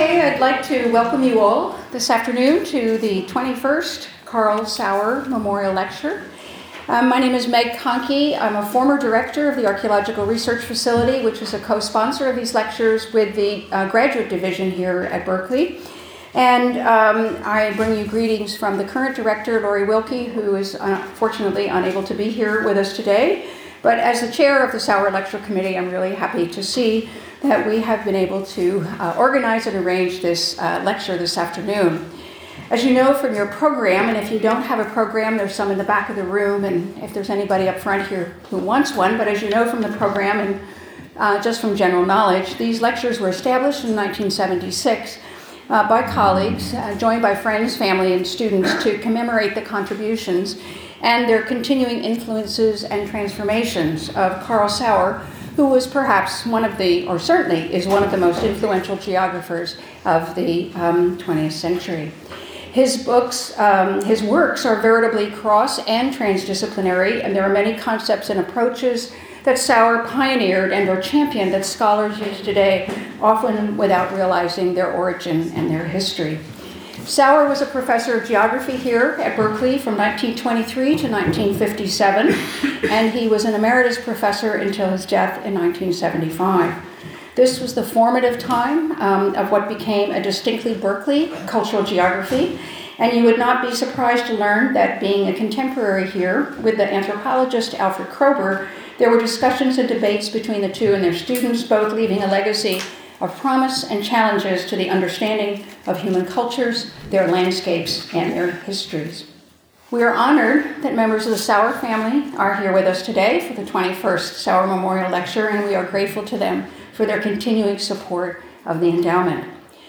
Okay, I'd like to welcome you all this afternoon to the 21st Carl Sauer Memorial Lecture. My name is Meg Conkey. I'm a former director of the Archaeological Research Facility, which is a co-sponsor of these lectures with the graduate division here at Berkeley. And I bring you greetings from the current director, Lori Wilkie, who is unfortunately unable to be here with us today. But as the chair of the Sauer Lecture Committee, I'm really happy to see that we have been able to organize and arrange this lecture this afternoon. As you know from your program, and if you don't have a program, there's some in the back of the room, and if there's anybody up front here who wants one, but as you know from the program and just from general knowledge, these lectures were established in 1976 by colleagues, joined by friends, family, and students to commemorate the contributions and their continuing influences and transformations of Carl Sauer, who was perhaps one of the, or certainly is one of the most influential geographers of the 20th century. His works are veritably cross and transdisciplinary, and there are many concepts and approaches that Sauer pioneered and or championed that scholars use today, often without realizing their origin and their history. Sauer was a professor of geography here at Berkeley from 1923 to 1957, and he was an emeritus professor until his death in 1975. This was the formative time of what became a distinctly Berkeley cultural geography, and you would not be surprised to learn that being a contemporary here with the anthropologist Alfred Kroeber, there were discussions and debates between the two and their students, both leaving a legacy of promise and challenges to the understanding of human cultures, their landscapes, and their histories. We are honored that members of the Sauer family are here with us today for the 21st Sauer Memorial Lecture, and we are grateful to them for their continuing support of the endowment.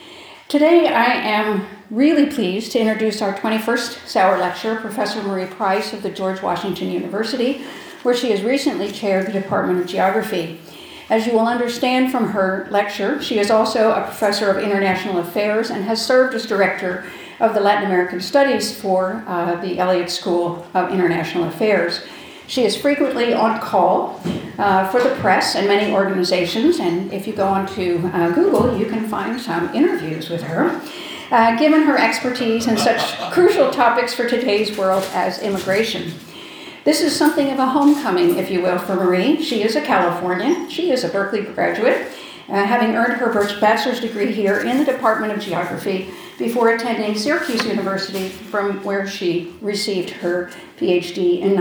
Today, I am really pleased to introduce our 21st Sauer Lecturer, Professor Marie Price of the George Washington University, where she has recently chaired the Department of Geography. As you will understand from her lecture, she is also a professor of international affairs and has served as director of the Latin American Studies for the Elliott School of International Affairs. She is frequently on call for the press and many organizations, and if you go onto Google, you can find some interviews with her, given her expertise in such crucial topics for today's world as immigration. This is something of a homecoming, if you will, for Marie. She is a Californian. She is a Berkeley graduate, having earned her bachelor's degree here in the Department of Geography before attending Syracuse University, from where she received her PhD in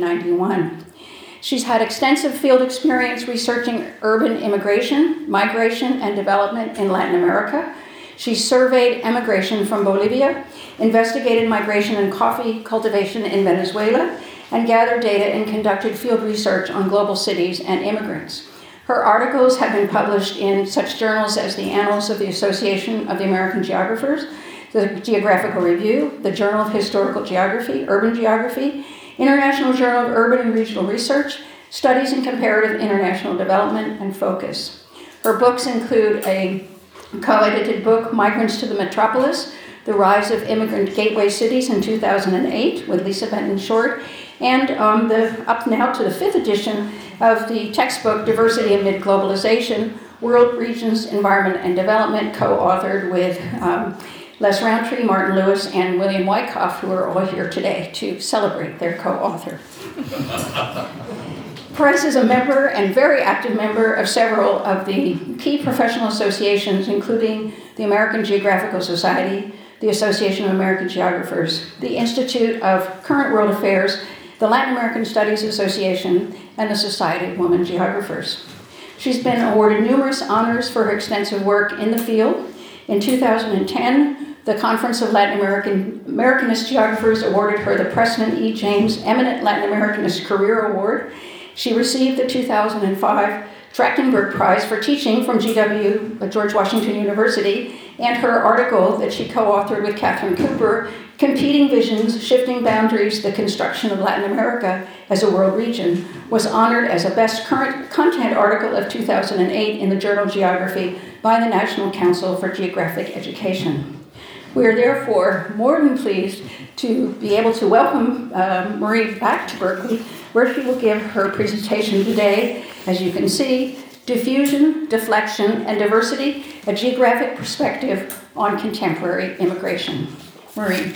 1991. She's had extensive field experience researching urban immigration, migration, and development in Latin America. She surveyed emigration from Bolivia, investigated migration and coffee cultivation in Venezuela, and gathered data and conducted field research on global cities and immigrants. Her articles have been published in such journals as the Annals of the Association of the American Geographers, the Geographical Review, the Journal of Historical Geography, Urban Geography, International Journal of Urban and Regional Research, Studies in Comparative International Development, and Focus. Her books include a co-edited book, Migrants to the Metropolis, The Rise of Immigrant Gateway Cities in 2008 with Lisa Benton Short, and up now to the 5th edition of the textbook Diversity Amid Globalization, World, Regions, Environment, and Development, co-authored with Les Rountree, Martin Lewis, and William Wyckoff, who are all here today to celebrate their co-author. Price is a member and very active member of several of the key professional associations, including the American Geographical Society, the Association of American Geographers, the Institute of Current World Affairs, the Latin American Studies Association, and the Society of Women Geographers. She's been awarded numerous honors for her extensive work in the field. In 2010, the Conference of Latin Americanist Geographers awarded her the Preston E. James Eminent Latin Americanist Career Award. She received the 2005 Trachtenberg Prize for Teaching from GW, George Washington University, and her article that she co-authored with Catherine Cooper, Competing Visions, Shifting Boundaries, The Construction of Latin America as a World Region, was honored as a Best Current Content Article of 2008 in the journal Geography by the National Council for Geographic Education. We are therefore more than pleased to be able to welcome Marie back to Berkeley, where she will give her presentation today, as you can see, Diffusion, Deflection, and Diversity, a Geographic Perspective on Contemporary Immigration. Maureen.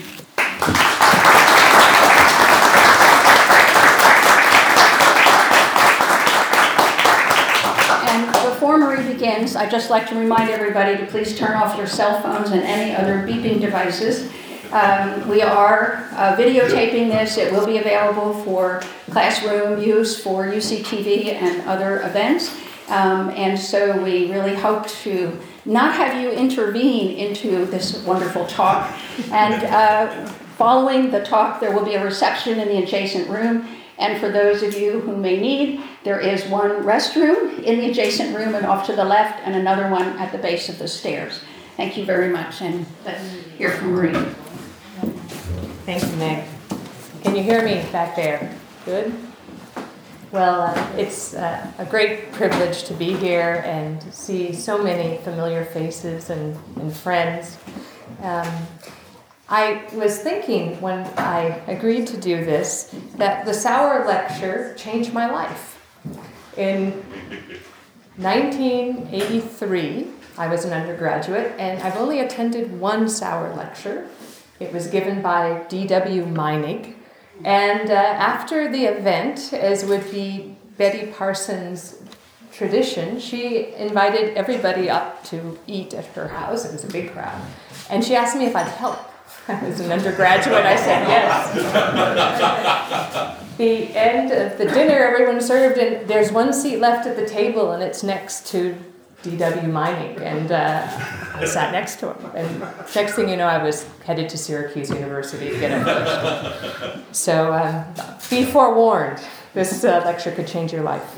And before Marie begins, I'd just like to remind everybody to please turn off your cell phones and any other beeping devices. We are videotaping this. It will be available for classroom use for UCTV and other events. And so we really hope to not have you intervene into this wonderful talk. And following the talk, there will be a reception in the adjacent room. And for those of you who may need, there is one restroom in the adjacent room and off to the left, and another one at the base of the stairs. Thank you very much, and let's hear from Marie. Thank you, Meg. Can you hear me back there? Good? Well, it's a great privilege to be here and see so many familiar faces and friends. I was thinking when I agreed to do this that the Sauer Lecture changed my life. In 1983, I was an undergraduate, and I've only attended one Sauer Lecture. It was given by D.W. Meinig. And after the event, as would be Betty Parsons' tradition, she invited everybody up to eat at her house. It was a big crowd. And she asked me if I'd help. I was an undergraduate. I said yes. The end of the dinner, everyone served, and there's one seat left at the table, and it's next to D.W. Meinig, and I sat next to him. And next thing you know, I was headed to Syracuse University to get English. So be forewarned, this lecture could change your life.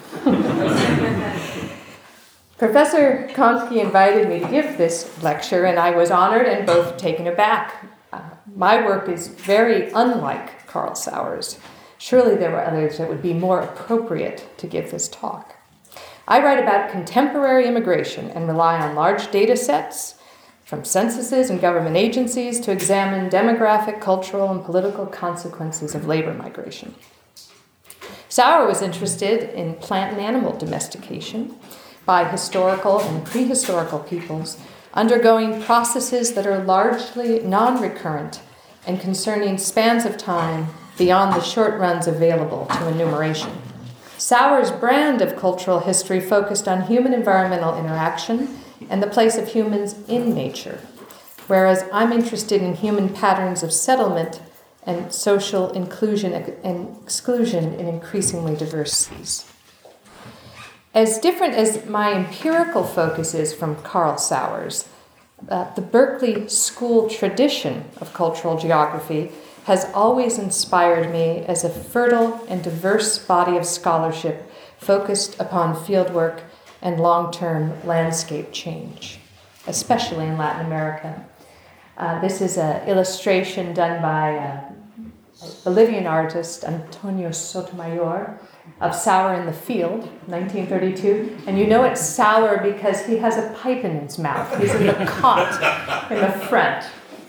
Professor Konke invited me to give this lecture, and I was honored and both taken aback. My work is very unlike Karl Sauer's. Surely there were others that would be more appropriate to give this talk. I write about contemporary immigration and rely on large data sets from censuses and government agencies to examine demographic, cultural, and political consequences of labor migration. Sauer was interested in plant and animal domestication by historical and prehistorical peoples undergoing processes that are largely non-recurrent and concerning spans of time beyond the short runs available to enumeration. Sauer's brand of cultural history focused on human-environmental interaction and the place of humans in nature, whereas I'm interested in human patterns of settlement and social inclusion and exclusion in increasingly diverse cities. As different as my empirical focus is from Karl Sauer's, the Berkeley School tradition of cultural geography has always inspired me as a fertile and diverse body of scholarship focused upon fieldwork and long-term landscape change, especially in Latin America. This is an illustration done by a Bolivian artist, Antonio Sotomayor, of Sauer in the Field, 1932. And you know it's Sauer because he has a pipe in his mouth. He's in the cot in the front.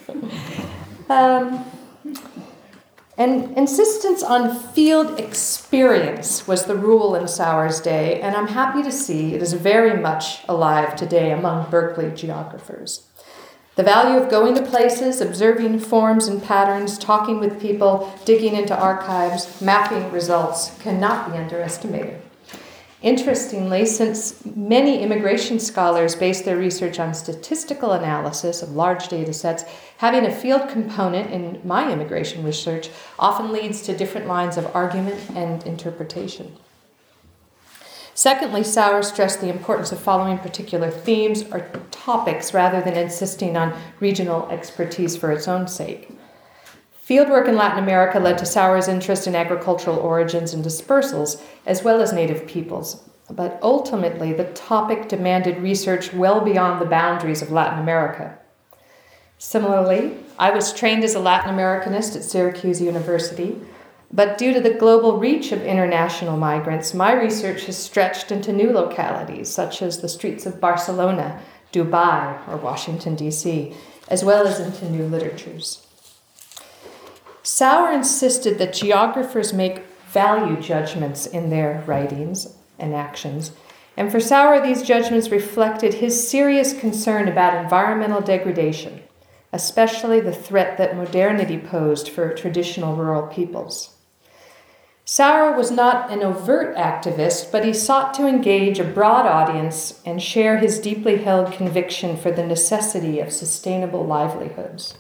And insistence on field experience was the rule in Sauer's day, and I'm happy to see it is very much alive today among Berkeley geographers. The value of going to places, observing forms and patterns, talking with people, digging into archives, mapping results cannot be underestimated. Interestingly, since many immigration scholars base their research on statistical analysis of large data sets, having a field component in my immigration research often leads to different lines of argument and interpretation. Secondly, Sauer stressed the importance of following particular themes or topics rather than insisting on regional expertise for its own sake. Fieldwork in Latin America led to Sauer's interest in agricultural origins and dispersals, as well as native peoples. But ultimately, the topic demanded research well beyond the boundaries of Latin America. Similarly, I was trained as a Latin Americanist at Syracuse University, but due to the global reach of international migrants, my research has stretched into new localities, such as the streets of Barcelona, Dubai, or Washington, D.C., as well as into new literatures. Sauer insisted that geographers make value judgments in their writings and actions, And for Sauer, these judgments reflected his serious concern about environmental degradation, especially the threat that modernity posed for traditional rural peoples. Sauer was not an overt activist, but he sought to engage a broad audience and share his deeply held conviction for the necessity of sustainable livelihoods.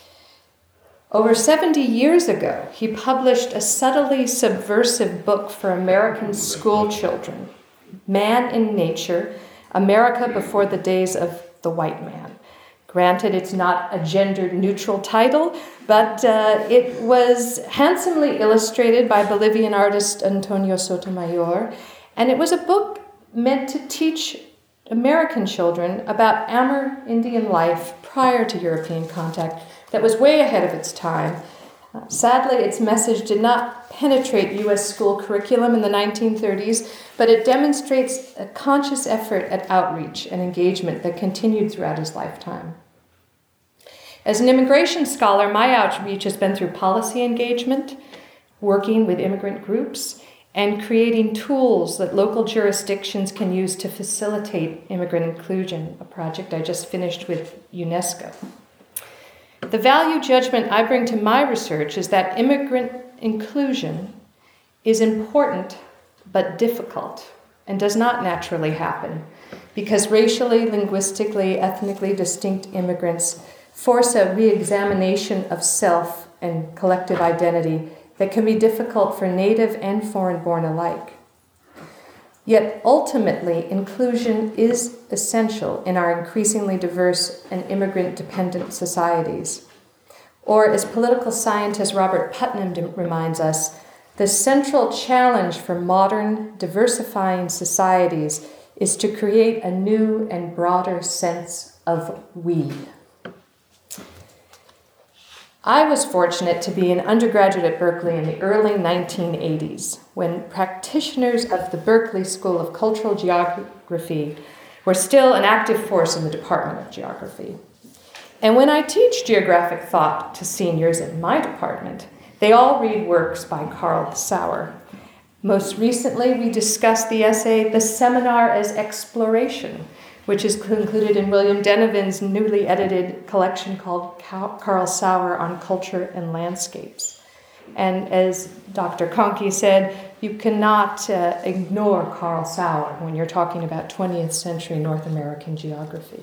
Over 70 years ago, he published a subtly subversive book for American school children, Man in Nature, America Before the Days of the White Man. Granted, it's not a gender-neutral title, but it was handsomely illustrated by Bolivian artist Antonio Sotomayor, and it was a book meant to teach American children about Amur Indian life prior to European contact that was way ahead of its time. Sadly, its message did not penetrate U.S. school curriculum in the 1930s, but it demonstrates a conscious effort at outreach and engagement that continued throughout his lifetime. As an immigration scholar, my outreach has been through policy engagement, working with immigrant groups, and creating tools that local jurisdictions can use to facilitate immigrant inclusion, a project I just finished with UNESCO. The value judgment I bring to my research is that immigrant inclusion is important but difficult and does not naturally happen because racially, linguistically, ethnically distinct immigrants force a re-examination of self and collective identity that can be difficult for native and foreign-born alike. Yet ultimately, inclusion is essential in our increasingly diverse and immigrant-dependent societies. Or, as political scientist Robert Putnam reminds us, the central challenge for modern, diversifying societies is to create a new and broader sense of we. I was fortunate to be an undergraduate at Berkeley in the early 1980s, when practitioners of the Berkeley School of Cultural Geography were still an active force in the Department of Geography. And when I teach geographic thought to seniors in my department, they all read works by Carl Sauer. Most recently, we discussed the essay, The Seminar as Exploration, which is concluded in William Denovan's newly edited collection called Carl Sauer on Culture and Landscapes. And as Dr. Conkey said, you cannot ignore Carl Sauer when you're talking about 20th century North American geography.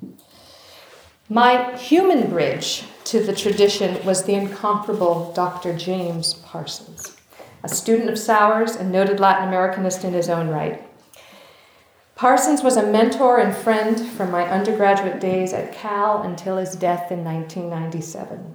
My human bridge to the tradition was the incomparable Dr. James Parsons, a student of Sauer's and noted Latin Americanist in his own right. Parsons was a mentor and friend from my undergraduate days at Cal until his death in 1997.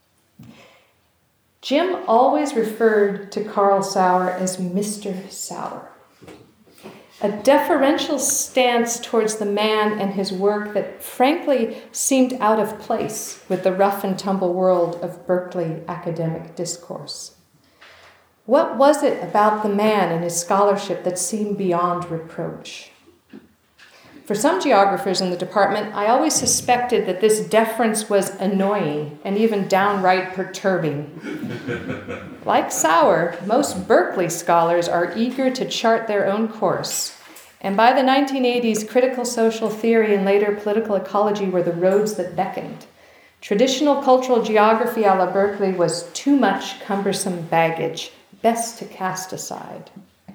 Jim always referred to Carl Sauer as Mr. Sauer, a deferential stance towards the man and his work that frankly seemed out of place with the rough and tumble world of Berkeley academic discourse. What was it about the man and his scholarship that seemed beyond reproach? For some geographers in the department, I always suspected that this deference was annoying and even downright perturbing. Like Sauer, most Berkeley scholars are eager to chart their own course. And by the 1980s, critical social theory and later political ecology were the roads that beckoned. Traditional cultural geography a la Berkeley was too much cumbersome baggage, best to cast aside.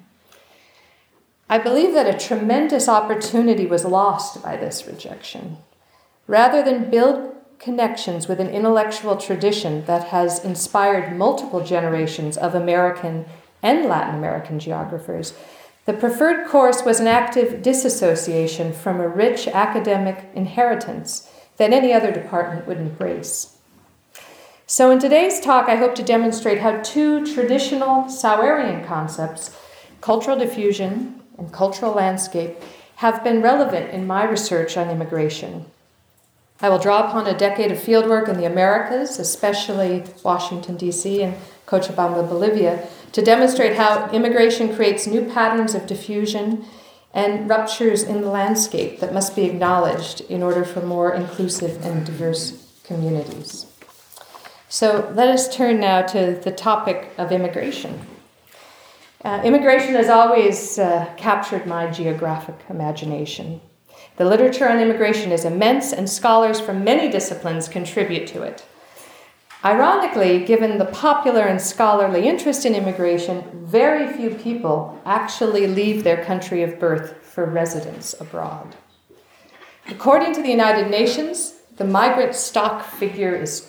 I believe that a tremendous opportunity was lost by this rejection. Rather than build connections with an intellectual tradition that has inspired multiple generations of American and Latin American geographers, the preferred course was an active disassociation from a rich academic inheritance that any other department would embrace. So in today's talk, I hope to demonstrate how two traditional Sauerian concepts, cultural diffusion and cultural landscape, have been relevant in my research on immigration. I will draw upon a decade of fieldwork in the Americas, especially Washington, D.C. and Cochabamba, Bolivia, to demonstrate how immigration creates new patterns of diffusion and ruptures in the landscape that must be acknowledged in order for more inclusive and diverse communities. So let us turn now to the topic of immigration. Immigration has always captured my geographic imagination. The literature on immigration is immense, and scholars from many disciplines contribute to it. Ironically, given the popular and scholarly interest in immigration, very few people actually leave their country of birth for residence abroad. According to the United Nations, the migrant stock figure is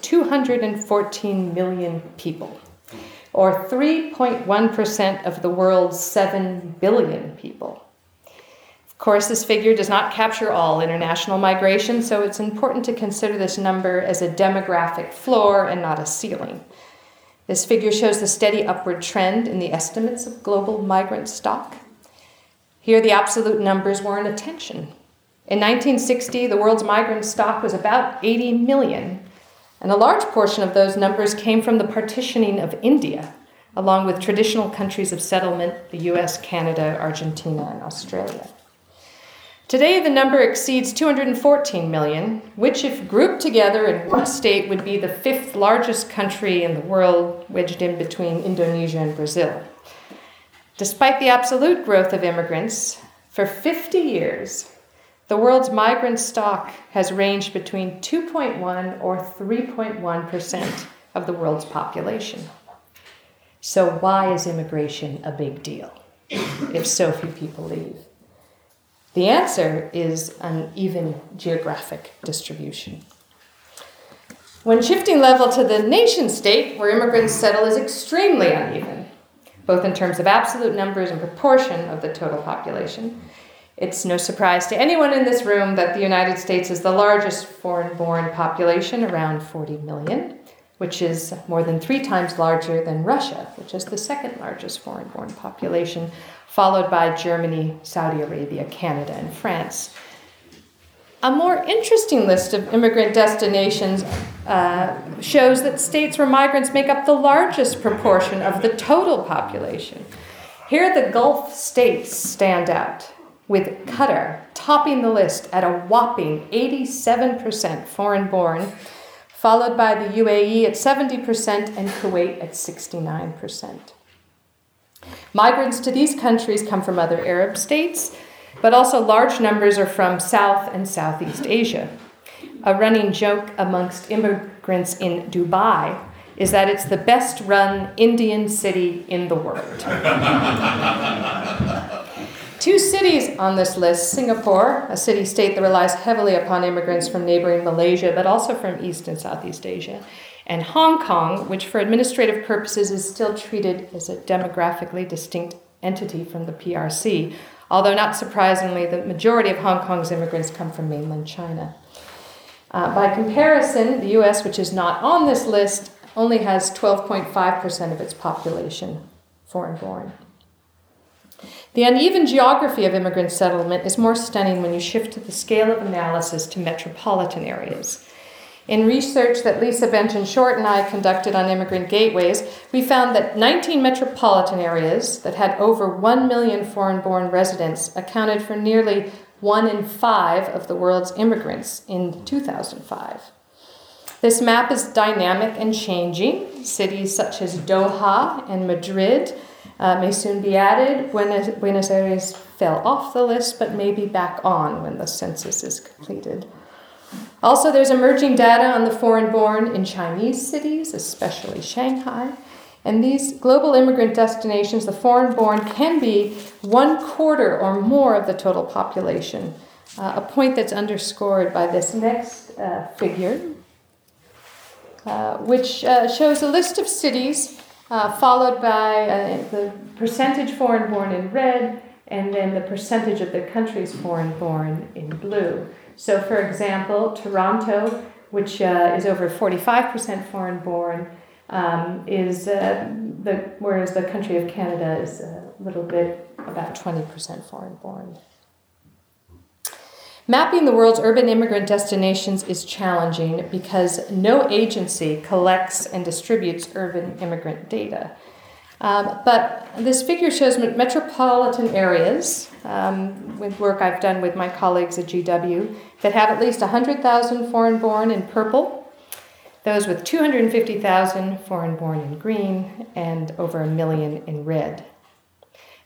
214 million people, or 3.1% of the world's 7 billion people. Of course, this figure does not capture all international migration, so it's important to consider this number as a demographic floor and not a ceiling. This figure shows the steady upward trend in the estimates of global migrant stock. Here, the absolute numbers warrant attention. In 1960, the world's migrant stock was about 80 million, and a large portion of those numbers came from the partitioning of India, along with traditional countries of settlement, the US, Canada, Argentina, and Australia. Today, the number exceeds 214 million, which, if grouped together in one state, would be the 5th largest country in the world, wedged in between Indonesia and Brazil. Despite the absolute growth of immigrants, for 50 years, the world's migrant stock has ranged between 2.1 or 3.1% of the world's population. So why is immigration a big deal if so few people leave? The answer is uneven geographic distribution. When shifting level to the nation state, where immigrants settle, is extremely uneven, both in terms of absolute numbers and proportion of the total population. It's no surprise to anyone in this room that the United States is the largest foreign-born population, around 40 million, which is more than 3 times larger than Russia, which is the second largest foreign-born population, followed by Germany, Saudi Arabia, Canada, and France. A more interesting list of immigrant destinations shows that states where migrants make up the largest proportion of the total population. Here, the Gulf states stand out, with Qatar topping the list at a whopping 87% foreign-born, followed by the UAE at 70% and Kuwait at 69%. Migrants to these countries come from other Arab states, but also large numbers are from South and Southeast Asia. A running joke amongst immigrants in Dubai is that it's the best-run Indian city in the world. 2 cities on this list, Singapore, a city-state that relies heavily upon immigrants from neighboring Malaysia, but also from East and Southeast Asia, and Hong Kong, which for administrative purposes is still treated as a demographically distinct entity from the PRC, although not surprisingly, the majority of Hong Kong's immigrants come from mainland China. By comparison, the US, which is not on this list, only has 12.5% of its population foreign-born. The uneven geography of immigrant settlement is more stunning when you shift to the scale of analysis to metropolitan areas. In research that Lisa Benton Short and I conducted on immigrant gateways, we found that 19 metropolitan areas that had over 1 million foreign-born residents accounted for nearly 1 in 5 of the world's immigrants in 2005. This map is dynamic and changing. Cities such as Doha and Madrid may soon be added. Buenos Aires fell off the list, but may be back on when the census is completed. Also, there's emerging data on the foreign-born in Chinese cities, especially Shanghai. And these global immigrant destinations, the foreign-born, can be 1/4 or more of the total population, a point that's underscored by this next figure, which shows a list of cities followed by the percentage foreign-born in red, and then the percentage of the countries foreign-born in blue. So, for example, Toronto, which is over 45% foreign-born, whereas the country of Canada is a little bit, about 20% foreign-born. Mapping the world's urban immigrant destinations is challenging because no agency collects and distributes urban immigrant data. But this figure shows metropolitan areas, with work I've done with my colleagues at GW, that have at least 100,000 foreign-born in purple, those with 250,000 foreign-born in green, and over 1 million in red.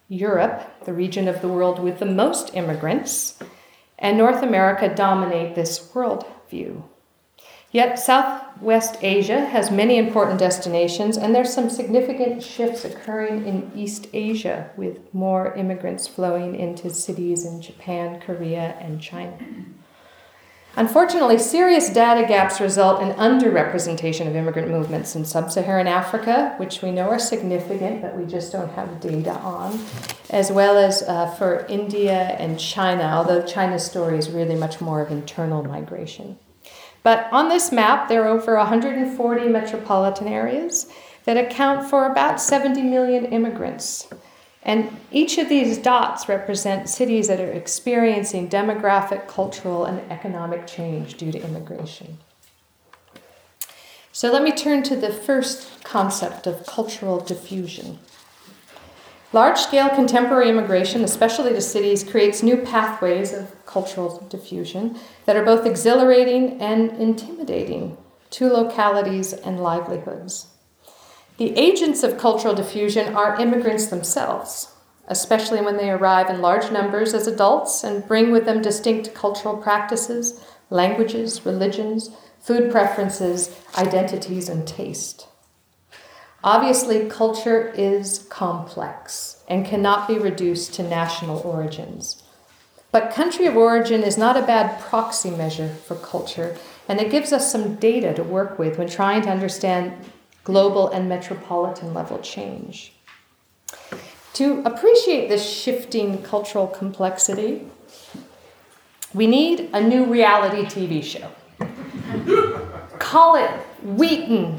Europe, the region of the world with the most immigrants, and North America dominate this world view. Yet Southwest Asia has many important destinations, and there's some significant shifts occurring in East Asia with more immigrants flowing into cities in Japan, Korea, and China. Unfortunately, serious data gaps result in underrepresentation of immigrant movements in sub-Saharan Africa, which we know are significant, but we just don't have data on, as well as for India and China, although China's story is really much more of internal migration. But on this map, there are over 140 metropolitan areas that account for about 70 million immigrants. And each of these dots represent cities that are experiencing demographic, cultural, and economic change due to immigration. So let me turn to the first concept of cultural diffusion. Large-scale contemporary immigration, especially to cities, creates new pathways of cultural diffusion that are both exhilarating and intimidating to localities and livelihoods. The agents of cultural diffusion are immigrants themselves, especially when they arrive in large numbers as adults and bring with them distinct cultural practices, languages, religions, food preferences, identities, and taste. Obviously, culture is complex and cannot be reduced to national origins. But country of origin is not a bad proxy measure for culture, and it gives us some data to work with when trying to understand global and metropolitan level change. To appreciate this shifting cultural complexity, we need a new reality TV show. Call it Wheaton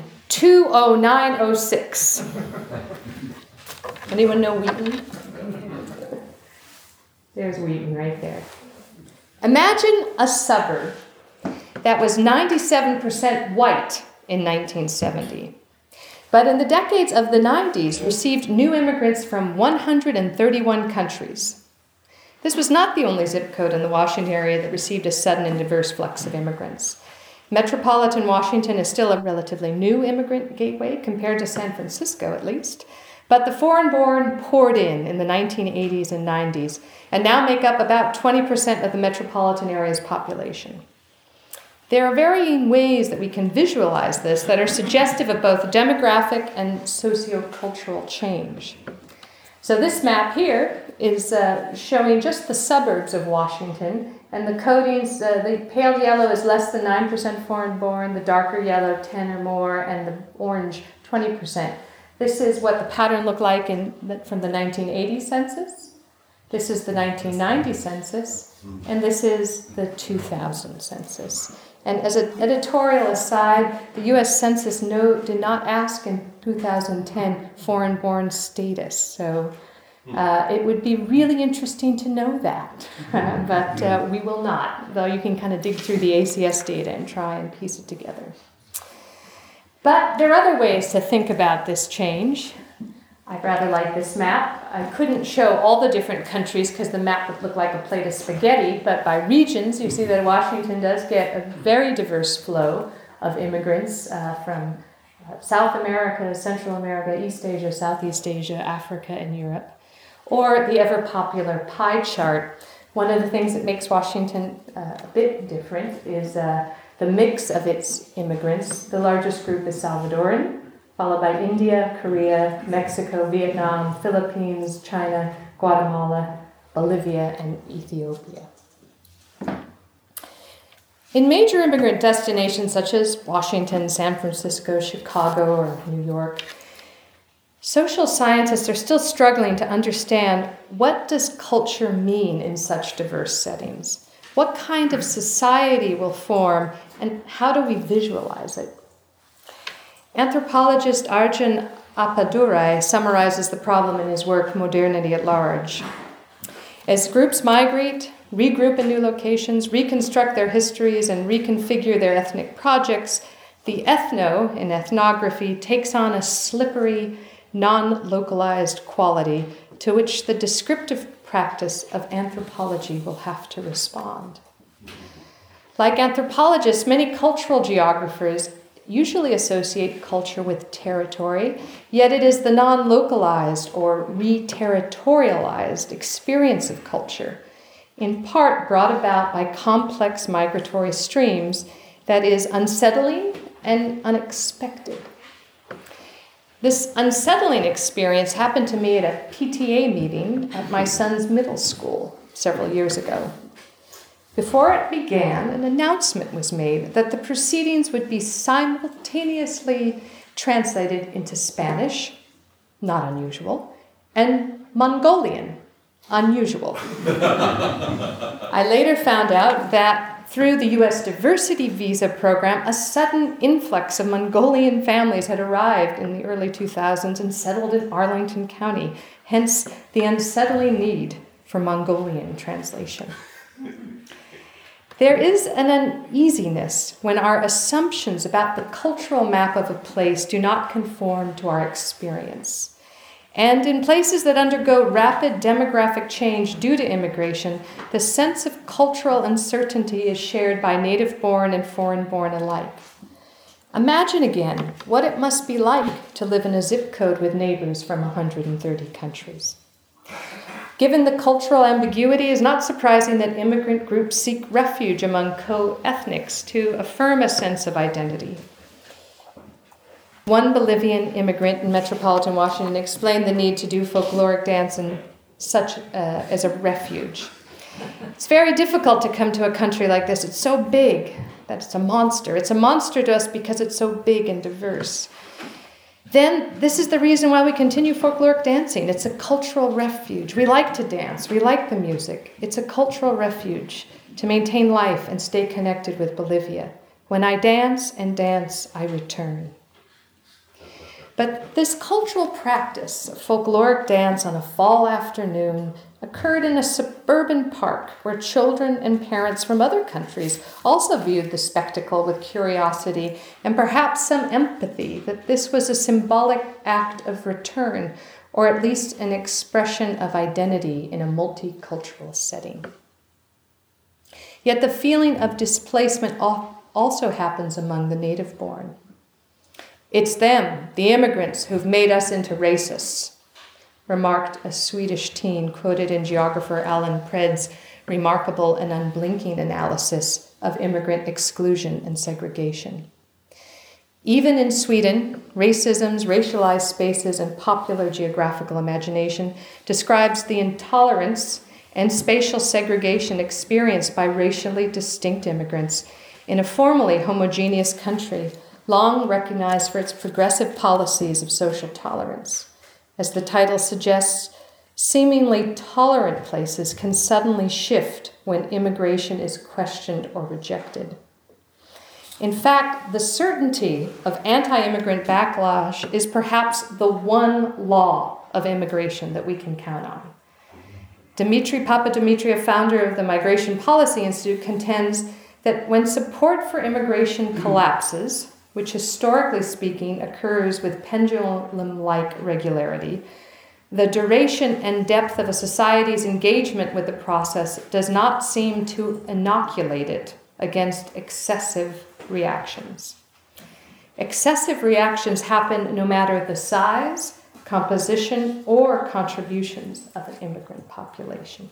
20906. Anyone know Wheaton? There's Wheaton right there. Imagine a suburb that was 97% white in 1970. But in the decades of the 90s, received new immigrants from 131 countries. This was not the only zip code in the Washington area that received a sudden and diverse flux of immigrants. Metropolitan Washington is still a relatively new immigrant gateway compared to San Francisco, at least. But the foreign-born poured in the 1980s and 90s and now make up about 20% of the metropolitan area's population. There are varying ways that we can visualize this that are suggestive of both demographic and sociocultural change. So this map here is showing just the suburbs of Washington, and the codings, the pale yellow is less than 9% foreign-born, the darker yellow 10 or more, and the orange 20%. This is what the pattern looked like from the 1980 census. This is the 1990 census, and this is the 2000 census. And as an editorial aside, the U.S. Census did not ask in 2010 foreign-born status. So it would be really interesting to know that, but we will not, though you can kind of dig through the ACS data and try and piece it together. But there are other ways to think about this change. I rather like this map. I couldn't show all the different countries because the map would look like a plate of spaghetti, but by regions, you see that Washington does get a very diverse flow of immigrants from South America, Central America, East Asia, Southeast Asia, Africa, and Europe. Or the ever-popular pie chart. One of the things that makes Washington a bit different is the mix of its immigrants. The largest group is Salvadoran, followed by India, Korea, Mexico, Vietnam, Philippines, China, Guatemala, Bolivia, and Ethiopia. In major immigrant destinations such as Washington, San Francisco, Chicago, or New York, social scientists are still struggling to understand what does culture mean in such diverse settings? What kind of society will form, and how do we visualize it? Anthropologist Arjun Appadurai summarizes the problem in his work, Modernity at Large. As groups migrate, regroup in new locations, reconstruct their histories, and reconfigure their ethnic projects, the ethno, in ethnography, takes on a slippery, non-localized quality to which the descriptive practice of anthropology will have to respond. Like anthropologists, many cultural geographers usually associate culture with territory, yet it is the non-localized or re-territorialized experience of culture, in part brought about by complex migratory streams, that is unsettling and unexpected. This unsettling experience happened to me at a PTA meeting at my son's middle school several years ago. Before it began, an announcement was made that the proceedings would be simultaneously translated into Spanish, not unusual, and Mongolian, unusual. I later found out that through the U.S. diversity visa program, a sudden influx of Mongolian families had arrived in the early 2000s and settled in Arlington County, hence the unsettling need for Mongolian translation. There is an uneasiness when our assumptions about the cultural map of a place do not conform to our experience. And in places that undergo rapid demographic change due to immigration, the sense of cultural uncertainty is shared by native-born and foreign-born alike. Imagine again what it must be like to live in a zip code with neighbors from 130 countries. Given the cultural ambiguity, it is not surprising that immigrant groups seek refuge among co-ethnics to affirm a sense of identity. One Bolivian immigrant in metropolitan Washington explained the need to do folkloric dance and such as a refuge. It's very difficult to come to a country like this. It's so big that it's a monster. It's a monster to us because it's so big and diverse. Then this is the reason why we continue folkloric dancing. It's a cultural refuge. We like to dance. We like the music. It's a cultural refuge to maintain life and stay connected with Bolivia. When I dance and dance, I return. But this cultural practice of folkloric dance on a fall afternoon occurred in a suburban park where children and parents from other countries also viewed the spectacle with curiosity and perhaps some empathy that this was a symbolic act of return, or at least an expression of identity in a multicultural setting. Yet the feeling of displacement also happens among the native-born. It's them, the immigrants, who've made us into racists, remarked a Swedish teen quoted in geographer Alan Pred's remarkable and unblinking analysis of immigrant exclusion and segregation. Even in Sweden, racism's racialized spaces and popular geographical imagination describes the intolerance and spatial segregation experienced by racially distinct immigrants in a formally homogeneous country long recognized for its progressive policies of social tolerance. As the title suggests, seemingly tolerant places can suddenly shift when immigration is questioned or rejected. In fact, the certainty of anti-immigrant backlash is perhaps the one law of immigration that we can count on. Dimitri Papadimitriou, founder of the Migration Policy Institute, contends that when support for immigration collapses, which historically speaking occurs with pendulum-like regularity, the duration and depth of a society's engagement with the process does not seem to inoculate it against excessive reactions. Excessive reactions happen no matter the size, composition, or contributions of an immigrant population.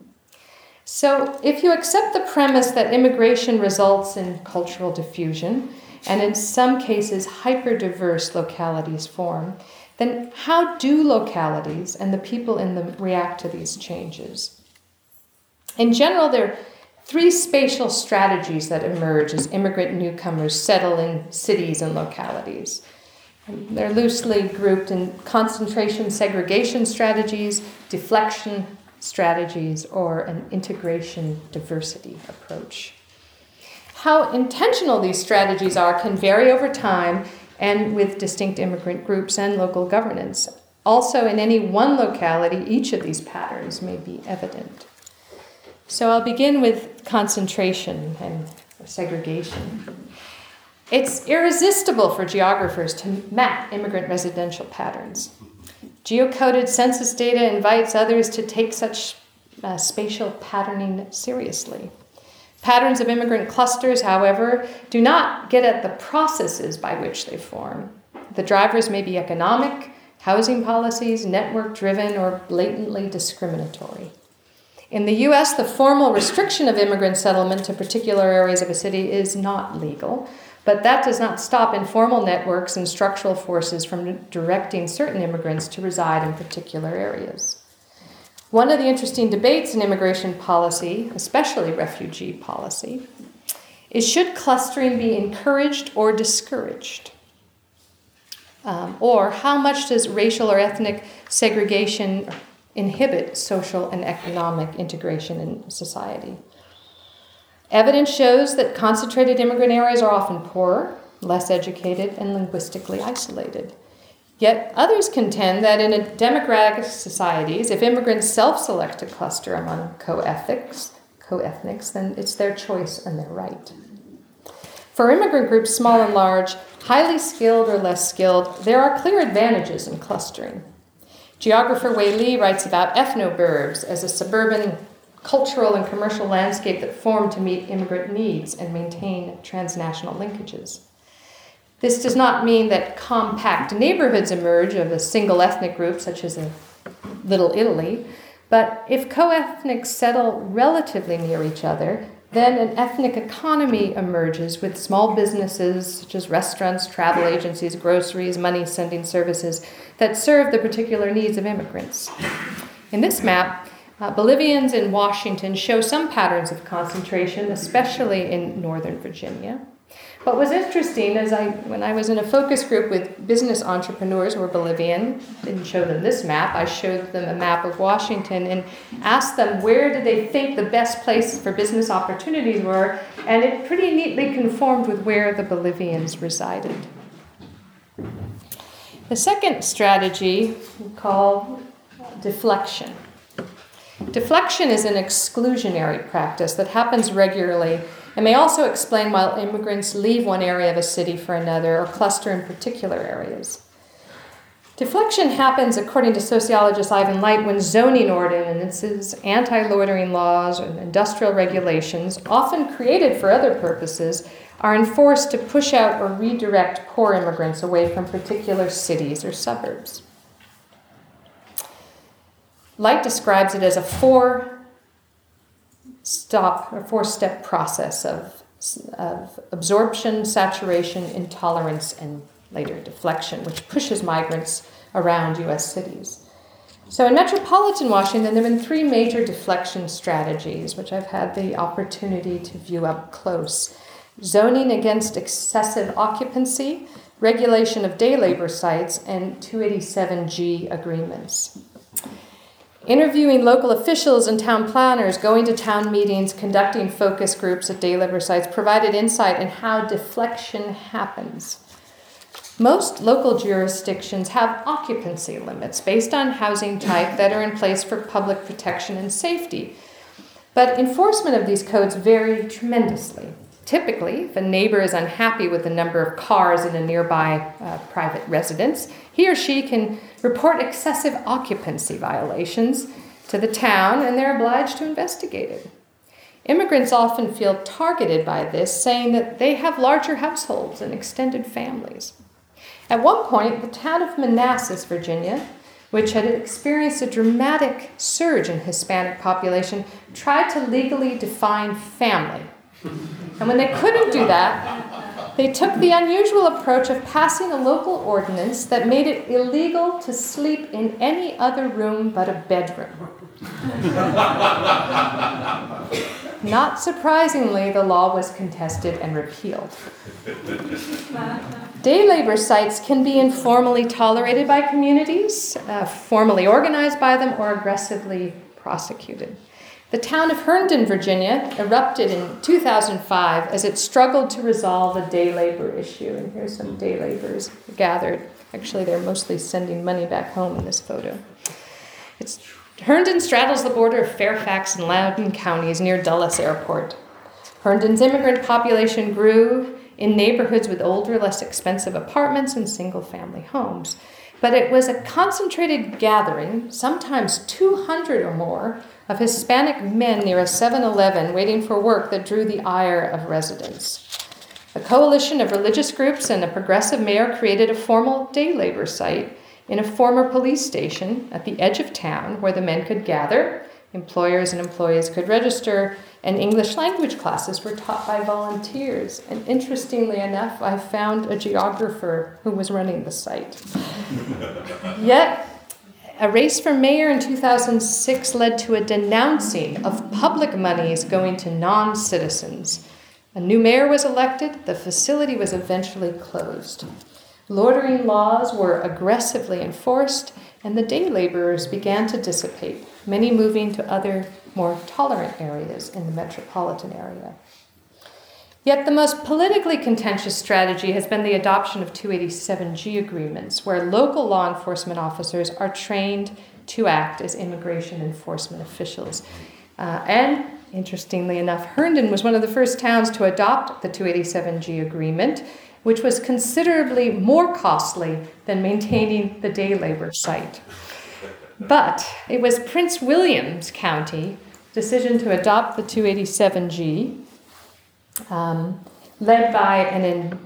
So if you accept the premise that immigration results in cultural diffusion, and in some cases hyper-diverse localities form, then how do localities and the people in them react to these changes? In general, there are three spatial strategies that emerge as immigrant newcomers settle in cities and localities. They're loosely grouped in concentration segregation strategies, deflection strategies, or an integration diversity approach. How intentional these strategies are can vary over time and with distinct immigrant groups and local governance. Also, in any one locality, each of these patterns may be evident. So I'll begin with concentration and segregation. It's irresistible for geographers to map immigrant residential patterns. Geocoded census data invites others to take such spatial patterning seriously. Patterns of immigrant clusters, however, do not get at the processes by which they form. The drivers may be economic, housing policies, network-driven, or blatantly discriminatory. In the U.S., the formal restriction of immigrant settlement to particular areas of a city is not legal, but that does not stop informal networks and structural forces from directing certain immigrants to reside in particular areas. One of the interesting debates in immigration policy, especially refugee policy, is should clustering be encouraged or discouraged? Or how much does racial or ethnic segregation inhibit social and economic integration in society? Evidence shows that concentrated immigrant areas are often poorer, less educated, and linguistically isolated. Yet others contend that in democratic societies, if immigrants self-select to cluster among co-ethnics, then it's their choice and their right. For immigrant groups, small and large, highly skilled or less skilled, there are clear advantages in clustering. Geographer Wei Li writes about ethnoburbs as a suburban cultural and commercial landscape that formed to meet immigrant needs and maintain transnational linkages. This does not mean that compact neighborhoods emerge of a single ethnic group, such as a Little Italy, but if co-ethnics settle relatively near each other, then an ethnic economy emerges with small businesses such as restaurants, travel agencies, groceries, money-sending services that serve the particular needs of immigrants. In this map, Bolivians in Washington show some patterns of concentration, especially in Northern Virginia. What was interesting is when I was in a focus group with business entrepreneurs who were Bolivian, didn't show them this map, I showed them a map of Washington and asked them where did they think the best places for business opportunities were, and it pretty neatly conformed with where the Bolivians resided. The second strategy we call deflection. Deflection is an exclusionary practice that happens regularly and may also explain why immigrants leave one area of a city for another or cluster in particular areas. Deflection happens, according to sociologist Ivan Light, when zoning ordinances, anti-loitering laws, and industrial regulations, often created for other purposes, are enforced to push out or redirect poor immigrants away from particular cities or suburbs. Light describes it as a four-step process of absorption, saturation, intolerance, and later deflection, which pushes migrants around U.S. cities. So in metropolitan Washington, there have been three major deflection strategies, which I've had the opportunity to view up close. Zoning against excessive occupancy, regulation of day labor sites, and 287G agreements. Interviewing local officials and town planners, going to town meetings, conducting focus groups at day labor sites provided insight in how deflection happens. Most local jurisdictions have occupancy limits based on housing type that are in place for public protection and safety. But enforcement of these codes vary tremendously. Typically, if a neighbor is unhappy with the number of cars in a nearby private residence, he or she can report excessive occupancy violations to the town, and they're obliged to investigate it. Immigrants often feel targeted by this, saying that they have larger households and extended families. At one point, the town of Manassas, Virginia, which had experienced a dramatic surge in Hispanic population, tried to legally define family. And when they couldn't do that, they took the unusual approach of passing a local ordinance that made it illegal to sleep in any other room but a bedroom. Not surprisingly, the law was contested and repealed. Day labor sites can be informally tolerated by communities, formally organized by them, or aggressively prosecuted. The town of Herndon, Virginia, erupted in 2005 as it struggled to resolve a day labor issue. And here's some day laborers gathered. Actually, they're mostly sending money back home in this photo. Herndon straddles the border of Fairfax and Loudoun counties near Dulles Airport. Herndon's immigrant population grew in neighborhoods with older, less expensive apartments and single-family homes. But it was a concentrated gathering, sometimes 200 or more, of Hispanic men near a 7-Eleven waiting for work that drew the ire of residents. A coalition of religious groups and a progressive mayor created a formal day labor site in a former police station at the edge of town where the men could gather, employers and employees could register, and English language classes were taught by volunteers. And interestingly enough, I found a geographer who was running the site. Yet, a race for mayor in 2006 led to a denouncing of public monies going to non-citizens. A new mayor was elected, the facility was eventually closed. Loitering laws were aggressively enforced, and the day laborers began to dissipate, many moving to other, more tolerant areas in the metropolitan area. Yet the most politically contentious strategy has been the adoption of 287G agreements, where local law enforcement officers are trained to act as immigration enforcement officials. And interestingly enough, Herndon was one of the first towns to adopt the 287G agreement, which was considerably more costly than maintaining the day labor site. But it was Prince William's County decision to adopt the 287G, led by an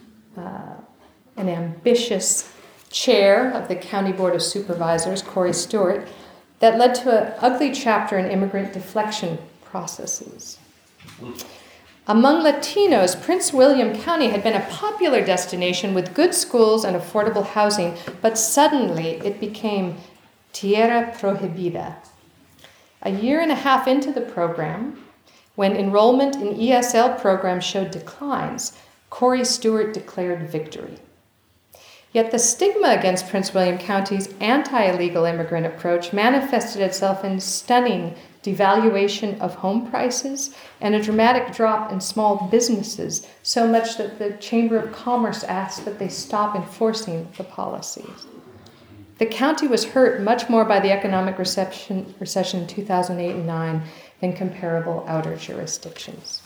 ambitious chair of the County Board of Supervisors, Corey Stewart, that led to an ugly chapter in immigrant deflection processes. Among Latinos, Prince William County had been a popular destination with good schools and affordable housing, but suddenly it became tierra prohibida. A year and a half into the program, when enrollment in ESL programs showed declines, Corey Stewart declared victory. Yet the stigma against Prince William County's anti-illegal immigrant approach manifested itself in stunning devaluation of home prices and a dramatic drop in small businesses, so much that the Chamber of Commerce asked that they stop enforcing the policies. The county was hurt much more by the economic recession in 2008 and 9 than comparable outer jurisdictions.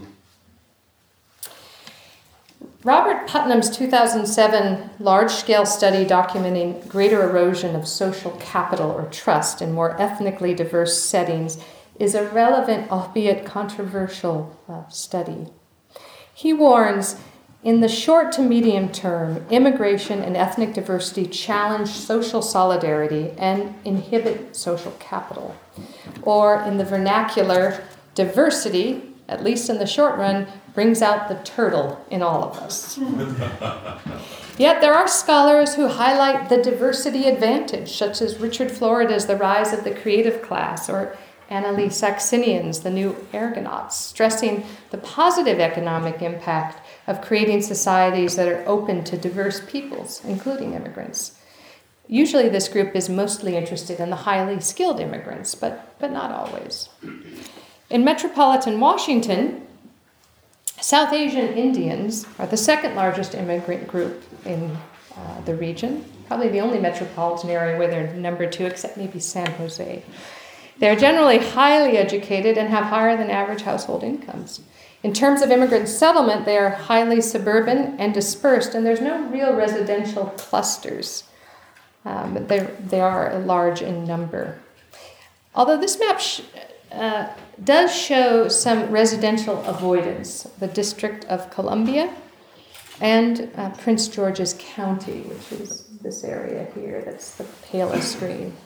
Robert Putnam's 2007 large-scale study documenting greater erosion of social capital or trust in more ethnically diverse settings is a relevant, albeit controversial, study. He warns, in the short to medium term, immigration and ethnic diversity challenge social solidarity and inhibit social capital. Or, in the vernacular, diversity, at least in the short run, brings out the turtle in all of us. Yet there are scholars who highlight the diversity advantage, such as Richard Florida's The Rise of the Creative Class, or Annalee Saxenian's The New Ergonauts, stressing the positive economic impact of creating societies that are open to diverse peoples, including immigrants. Usually this group is mostly interested in the highly skilled immigrants, but not always. In metropolitan Washington, South Asian Indians are the second largest immigrant group in the region, probably the only metropolitan area where they're number 2, except maybe San Jose. They're generally highly educated and have higher than average household incomes. In terms of immigrant settlement, they are highly suburban and dispersed, and there's no real residential clusters. But they are large in number. Although this map does show some residential avoidance, the District of Columbia and Prince George's County, which is this area here, that's the palest green.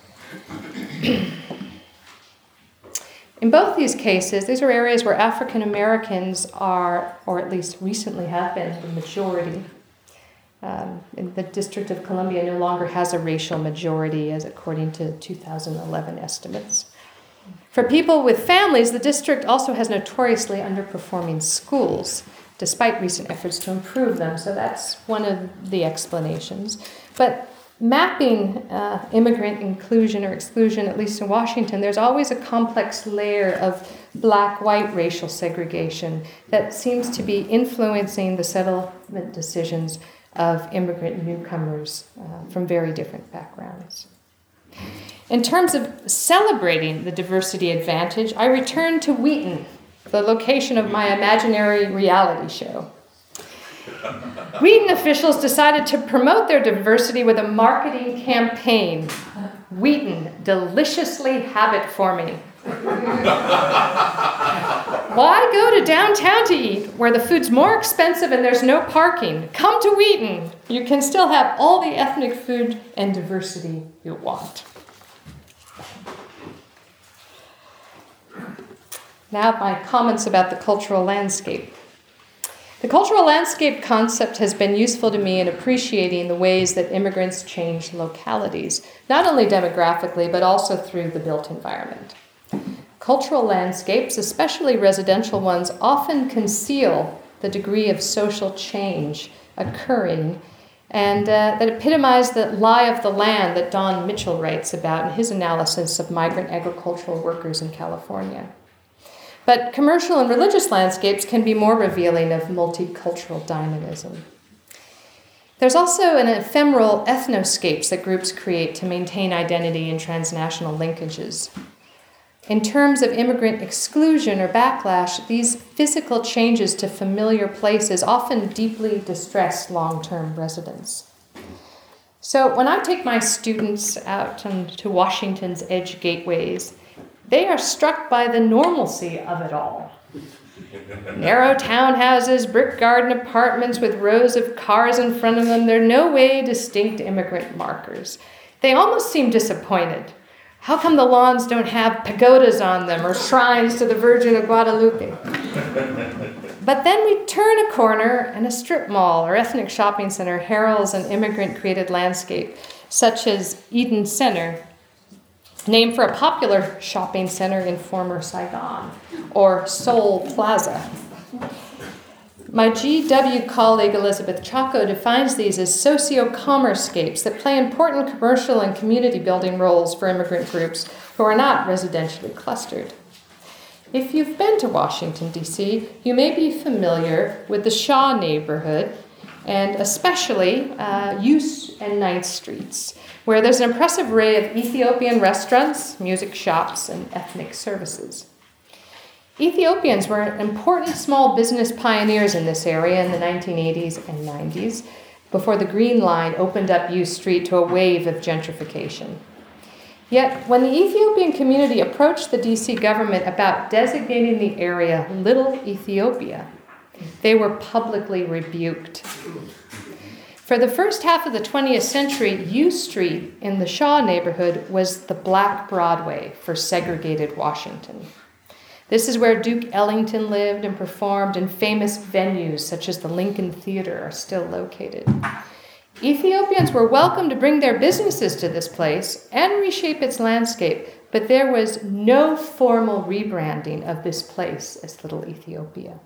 In both these cases, these are areas where African Americans are, or at least recently have been, the majority. In the District of Columbia no longer has a racial majority, as according to 2011 estimates. For people with families, the district also has notoriously underperforming schools, despite recent efforts to improve them. So that's one of the explanations. But mapping immigrant inclusion or exclusion, at least in Washington, there's always a complex layer of black-white racial segregation that seems to be influencing the settlement decisions of immigrant newcomers from very different backgrounds. In terms of celebrating the diversity advantage, I return to Wheaton, the location of my imaginary reality show. Wheaton officials decided to promote their diversity with a marketing campaign. Wheaton, deliciously habit-forming. Why go to downtown to eat, where the food's more expensive and there's no parking? Come to Wheaton. You can still have all the ethnic food and diversity you want. Now my comments about the cultural landscape. The cultural landscape concept has been useful to me in appreciating the ways that immigrants change localities, not only demographically, but also through the built environment. Cultural landscapes, especially residential ones, often conceal the degree of social change occurring and that epitomize the lie of the land that Don Mitchell writes about in his analysis of migrant agricultural workers in California. But commercial and religious landscapes can be more revealing of multicultural dynamism. There's also an ephemeral ethnoscapes that groups create to maintain identity and transnational linkages. In terms of immigrant exclusion or backlash, these physical changes to familiar places often deeply distress long-term residents. So when I take my students out to Washington's edge gateways, they are struck by the normalcy of it all. Narrow townhouses, brick garden apartments with rows of cars in front of them, they're no way distinct immigrant markers. They almost seem disappointed. How come the lawns don't have pagodas on them or shrines to the Virgin of Guadalupe? But then we turn a corner and a strip mall or ethnic shopping center heralds an immigrant-created landscape, such as Eden Center, named for a popular shopping center in former Saigon, or Seoul Plaza. My GW colleague Elizabeth Chaco defines these as socio-commerce-scapes that play important commercial and community building roles for immigrant groups who are not residentially clustered. If you've been to Washington, D.C., you may be familiar with the Shaw neighborhood, and especially Use and 9th Streets, where there's an impressive array of Ethiopian restaurants, music shops, and ethnic services. Ethiopians were important small business pioneers in this area in the 1980s and 90s, before the Green Line opened up U Street to a wave of gentrification. Yet, when the Ethiopian community approached the DC government about designating the area Little Ethiopia, they were publicly rebuked. For the first half of the 20th century, U Street in the Shaw neighborhood was the Black Broadway for segregated Washington. This is where Duke Ellington lived and performed, and famous venues such as the Lincoln Theater are still located. Ethiopians were welcome to bring their businesses to this place and reshape its landscape, but there was no formal rebranding of this place as Little Ethiopia.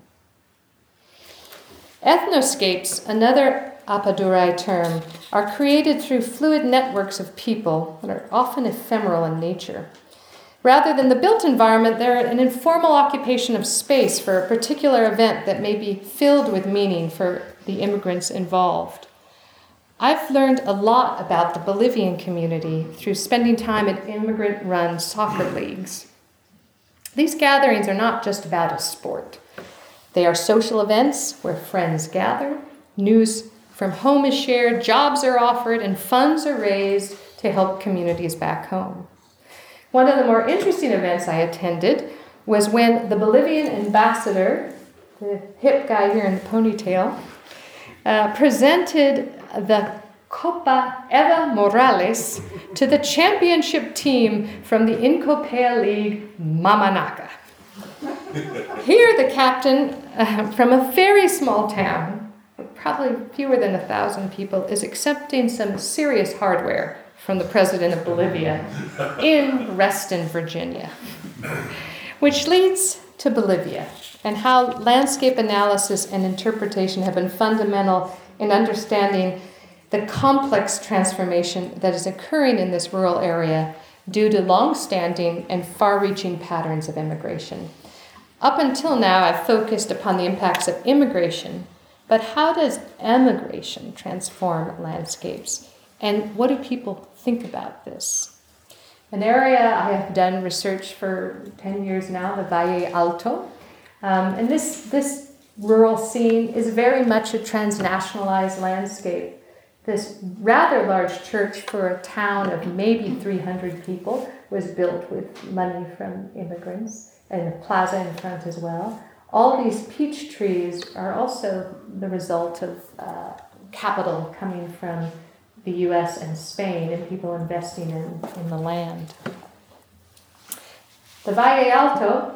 Ethnoscapes, another Appadurai term, are created through fluid networks of people and are often ephemeral in nature. Rather than the built environment, they're an informal occupation of space for a particular event that may be filled with meaning for the immigrants involved. I've learned a lot about the Bolivian community through spending time at immigrant-run soccer leagues. These gatherings are not just about a sport. They are social events where friends gather, news from home is shared, jobs are offered, and funds are raised to help communities back home. One of the more interesting events I attended was when the Bolivian ambassador, the hip guy here in the ponytail, presented the Copa Eva Morales to the championship team from the Incopea League, Mamanaka. Here, the captain from a very small town, probably fewer than 1,000 people, is accepting some serious hardware from the president of Bolivia in Reston, Virginia. Which leads to Bolivia and how landscape analysis and interpretation have been fundamental in understanding the complex transformation that is occurring in this rural area due to long-standing and far-reaching patterns of immigration. Up until now, I've focused upon the impacts of immigration, but how does emigration transform landscapes? And what do people think about this? An area I have done research for 10 years now, the Valle Alto. And this rural scene is very much a transnationalized landscape. This rather large church for a town of maybe 300 people was built with money from immigrants, and a plaza in front as well. All these peach trees are also the result of capital coming from the US and Spain and people investing in the land. The Valle Alto,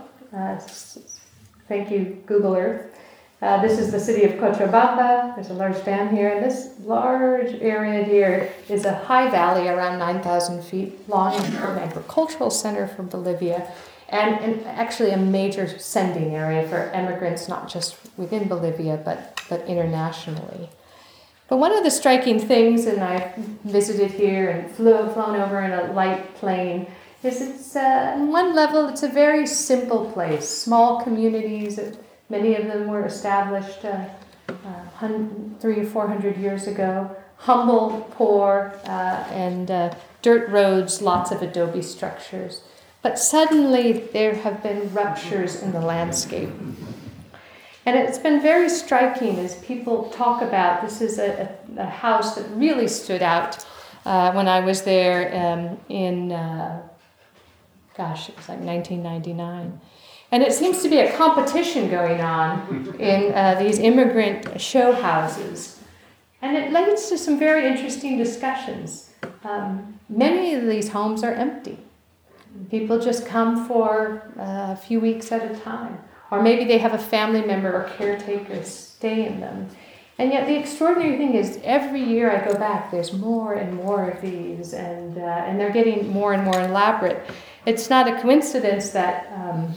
thank you Google Earth, this is the city of Cochabamba. There's a large dam here, and this large area here is a high valley around 9,000 feet long, and an agricultural center for Bolivia, and actually a major sending area for immigrants, not just within Bolivia, but internationally. But one of the striking things, and I visited here and flown over in a light plane, is it's, on one level, it's a very simple place. Small communities, many of them were established 300 or 400 years ago. Humble, poor, and dirt roads, lots of adobe structures. But suddenly there have been ruptures in the landscape. And it's been very striking as people talk about, this is a house that really stood out when I was there in, it was like 1999. And it seems to be a competition going on in these immigrant show houses. And it leads to some very interesting discussions. Many of these homes are empty. People just come for a few weeks at a time. Or maybe they have a family member or caretaker stay in them. And yet the extraordinary thing is every year I go back, there's more and more of these, and they're getting more and more elaborate. It's not a coincidence that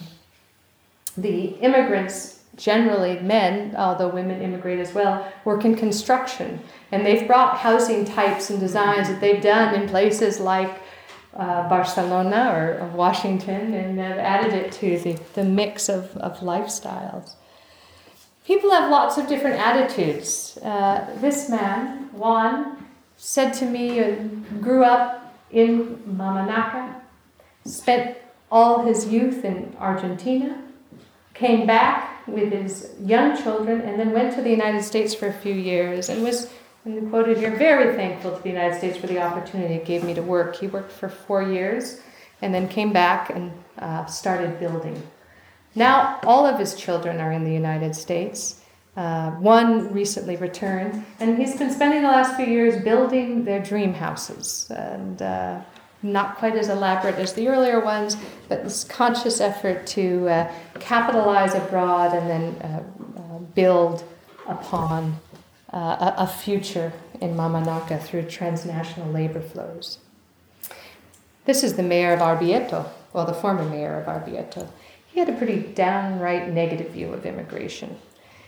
the immigrants, generally men, although women immigrate as well, work in construction. And they've brought housing types and designs that they've done in places like Barcelona or Washington, and have added it to the mix of lifestyles. People have lots of different attitudes. This man, Juan, said to me, grew up in Mamanaca, spent all his youth in Argentina, came back with his young children, and then went to the United States for a few years, and was, and quoted here, very thankful to the United States for the opportunity it gave me to work. He worked for 4 years and then came back and started building. Now all of his children are in the United States. One recently returned, and he's been spending the last few years building their dream houses, and not quite as elaborate as the earlier ones, but this conscious effort to capitalize abroad and then build upon a future in Mamanaca through transnational labor flows. This is the mayor of Arbieto, well, the former mayor of Arbieto. He had a pretty downright negative view of immigration.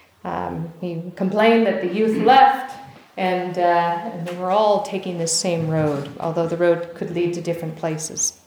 He complained that the youth left, and they were all taking the same road, although the road could lead to different places.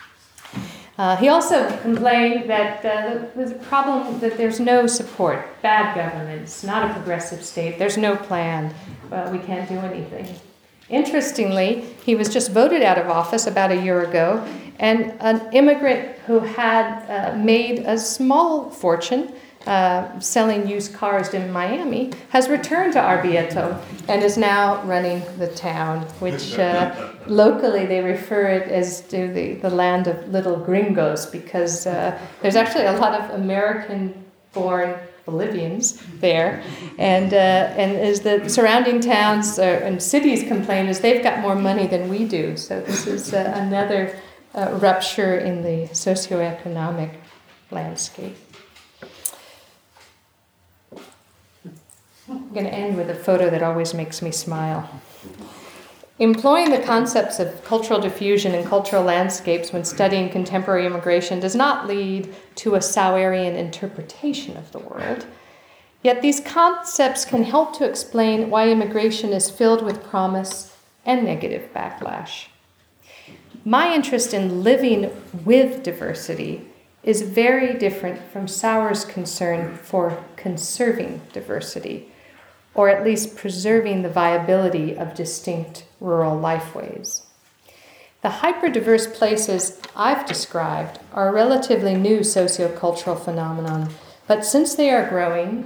He also complained that there's a problem that there's no support, bad governance, not a progressive state, there's no plan, we can't do anything. Interestingly, he was just voted out of office about a year ago, and an immigrant who had made a small fortune selling used cars in Miami has returned to Arbieto and is now running the town, which locally they refer it as to the land of little gringos, because there's actually a lot of American-born Bolivians there, and as the surrounding towns and cities complain, is they've got more money than we do. So this is another rupture in the socioeconomic landscape. I'm going to end with a photo that always makes me smile. Employing the concepts of cultural diffusion and cultural landscapes when studying contemporary immigration does not lead to a Sauerian interpretation of the world. Yet these concepts can help to explain why immigration is filled with promise and negative backlash. My interest in living with diversity is very different from Sauer's concern for conserving diversity, or at least preserving the viability of distinct rural lifeways. The hyper-diverse places I've described are a relatively new sociocultural phenomenon, but since they are growing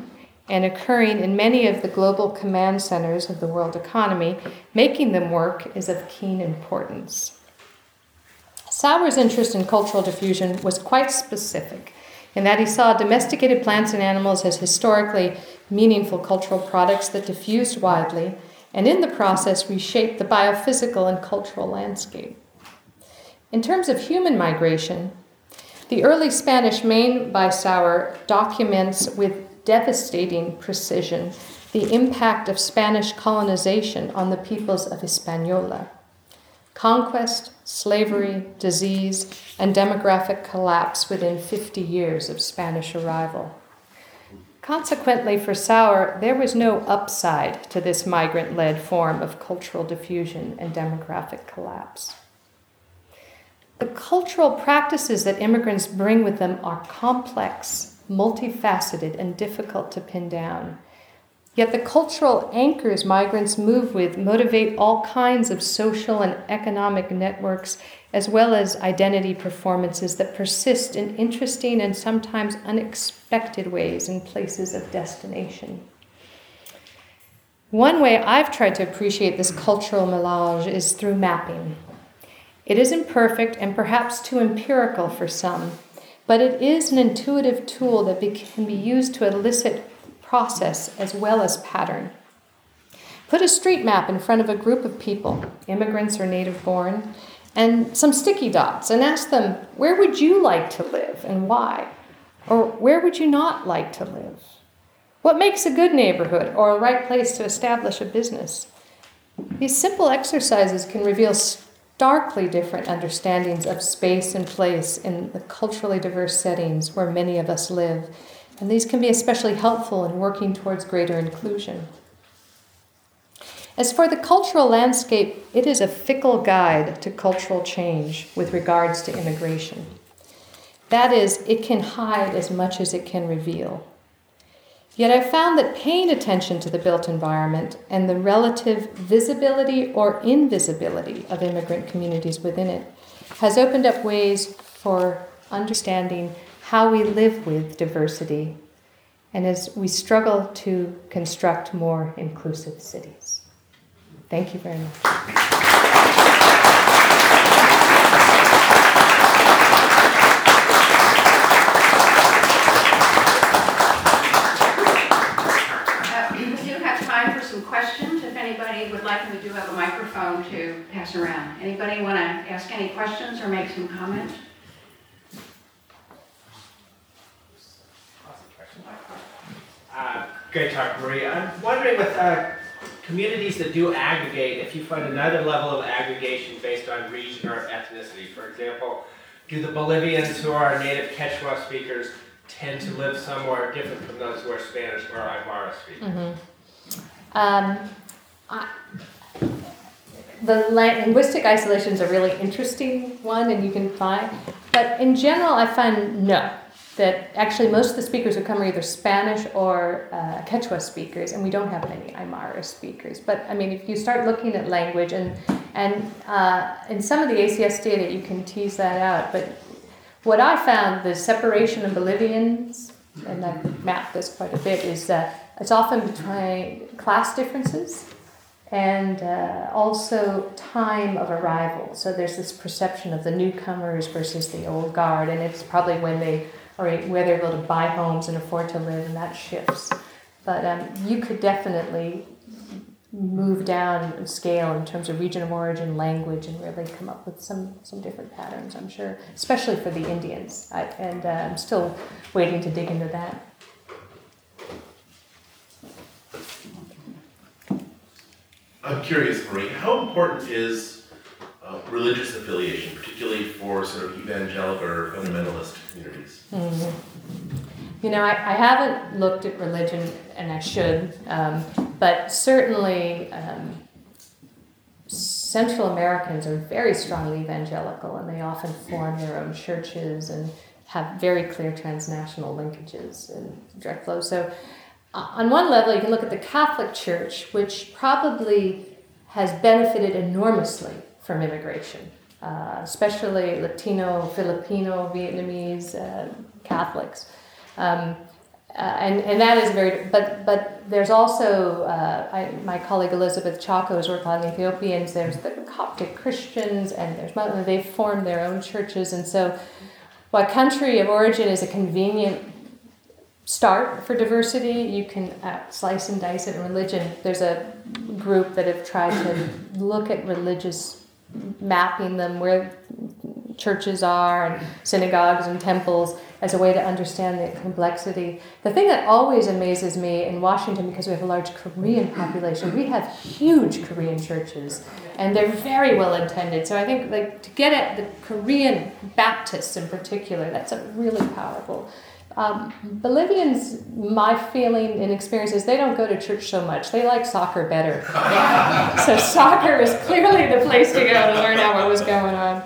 and occurring in many of the global command centers of the world economy, making them work is of keen importance. Sauer's interest in cultural diffusion was quite specific, in that he saw domesticated plants and animals as historically meaningful cultural products that diffused widely, and in the process reshaped the biophysical and cultural landscape. In terms of human migration, the early Spanish Main by Sauer documents with devastating precision the impact of Spanish colonization on the peoples of Hispaniola. Conquest, slavery, disease, and demographic collapse within 50 years of Spanish arrival. Consequently, for Sauer, there was no upside to this migrant-led form of cultural diffusion and demographic collapse. The cultural practices that immigrants bring with them are complex, multifaceted, and difficult to pin down. Yet the cultural anchors migrants move with motivate all kinds of social and economic networks, as well as identity performances that persist in interesting and sometimes unexpected ways in places of destination. One way I've tried to appreciate this cultural melange is through mapping. It is imperfect and perhaps too empirical for some, but it is an intuitive tool that can be used to elicit process as well as pattern. Put a street map in front of a group of people, immigrants or native-born, and some sticky dots, and ask them, where would you like to live and why? Or where would you not like to live? What makes a good neighborhood or a right place to establish a business? These simple exercises can reveal starkly different understandings of space and place in the culturally diverse settings where many of us live, and these can be especially helpful in working towards greater inclusion. As for the cultural landscape, it is a fickle guide to cultural change with regards to immigration. That is, it can hide as much as it can reveal. Yet I found that paying attention to the built environment and the relative visibility or invisibility of immigrant communities within it has opened up ways for understanding how we live with diversity and as we struggle to construct more inclusive cities. Thank you very much. Questions, if anybody would like, we do have a microphone to pass around. Anybody want to ask any questions or make some comments? Great talk, Marie. I'm wondering with communities that do aggregate, if you find another level of aggregation based on region or ethnicity. For example, do the Bolivians who are native Quechua speakers tend to live somewhere different from those who are Spanish or Aymara speakers? Mm-hmm. The linguistic isolation is a really interesting one, and you can find. But in general, I find no. That actually most of the speakers who come are either Spanish or Quechua speakers, and we don't have many Aymara speakers. But I mean, if you start looking at language, and in some of the ACS data, you can tease that out. But what I found, the separation of Bolivians, and I've mapped this quite a bit, is that it's often between class differences and also time of arrival. So there's this perception of the newcomers versus the old guard, and it's probably when they are where they're able to buy homes and afford to live, and that shifts. But you could definitely move down in scale in terms of region of origin, language, and really come up with some different patterns, I'm sure, especially for the Indians. I'm still waiting to dig into that. I'm curious, Marie, how important is religious affiliation, particularly for sort of evangelical or fundamentalist communities? Mm-hmm. You know, I haven't looked at religion, and I should, but certainly Central Americans are very strongly evangelical, and they often form their own churches and have very clear transnational linkages and direct flow. So on one level, you can look at the Catholic Church, which probably has benefited enormously from immigration, especially Latino, Filipino, Vietnamese Catholics. and that is but there's also my colleague Elizabeth Chaco's work on Ethiopians. There's the Coptic Christians, and they've formed their own churches, and so while country of origin is a convenient start for diversity, you can slice and dice it in religion. There's a group that have tried to look at religious, mapping them where churches are and synagogues and temples as a way to understand the complexity. The thing that always amazes me in Washington, because we have a large Korean population, we have huge Korean churches, and they're very well intended. So I think to get at the Korean Baptists in particular, that's a really powerful. Bolivians, my feeling and experience is they don't go to church so much. They like soccer better. So soccer is clearly the place to go to learn out what was going on.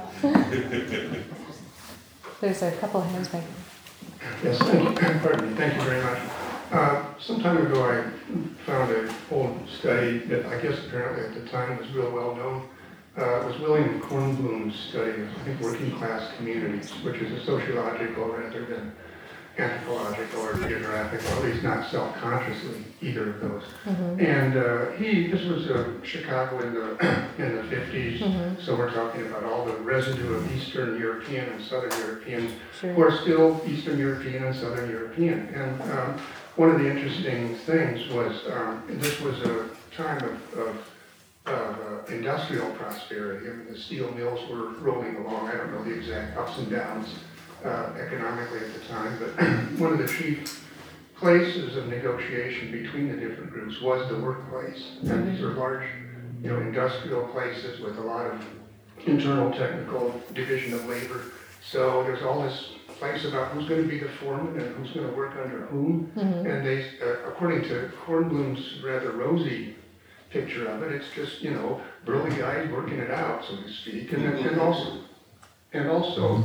There's a couple of hands back. Yes, thank you. Pardon me. Thank you very much. Some time ago, I found an old study that I guess apparently at the time was real well known. It was William Kornblum's study of, I think, working class communities, which is a sociological rather than anthropological or geographical, at least not self-consciously, either of those. Mm-hmm. And this was Chicago in the 50s, Mm-hmm. so we're talking about all the residue of Eastern European and Southern Europeans Sure. who are still Eastern European and Southern European. And one of the interesting things was, this was a time of industrial prosperity. I mean, the steel mills were rolling along. I don't know the exact ups and downs economically at the time, but one of the chief places of negotiation between the different groups was the workplace. And these are large, industrial places with a lot of internal technical division of labor. So there's all this place about who's going to be the foreman and who's going to work under whom. Mm-hmm. And they, according to Kornblum's rather rosy picture of it, it's just, burly guys working it out, so to speak. And also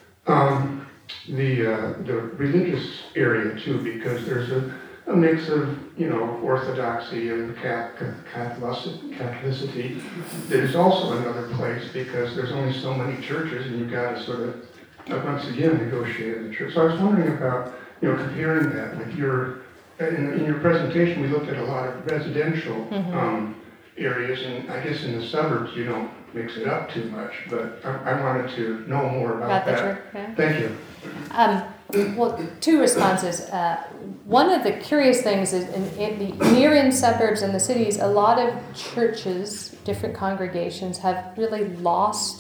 the religious area too, because there's a mix of orthodoxy and Catholicity that is also another place, because there's only so many churches and you've got to sort of once again negotiate in the church. So I was wondering about comparing that with your in your presentation. We looked at a lot of residential areas, and I guess in the suburbs you don't mix it up too much, but I wanted to know more about that. Church, yeah. Thank you. Well, two responses. One of the curious things is in the near-in suburbs and the cities, a lot of churches, different congregations, have really lost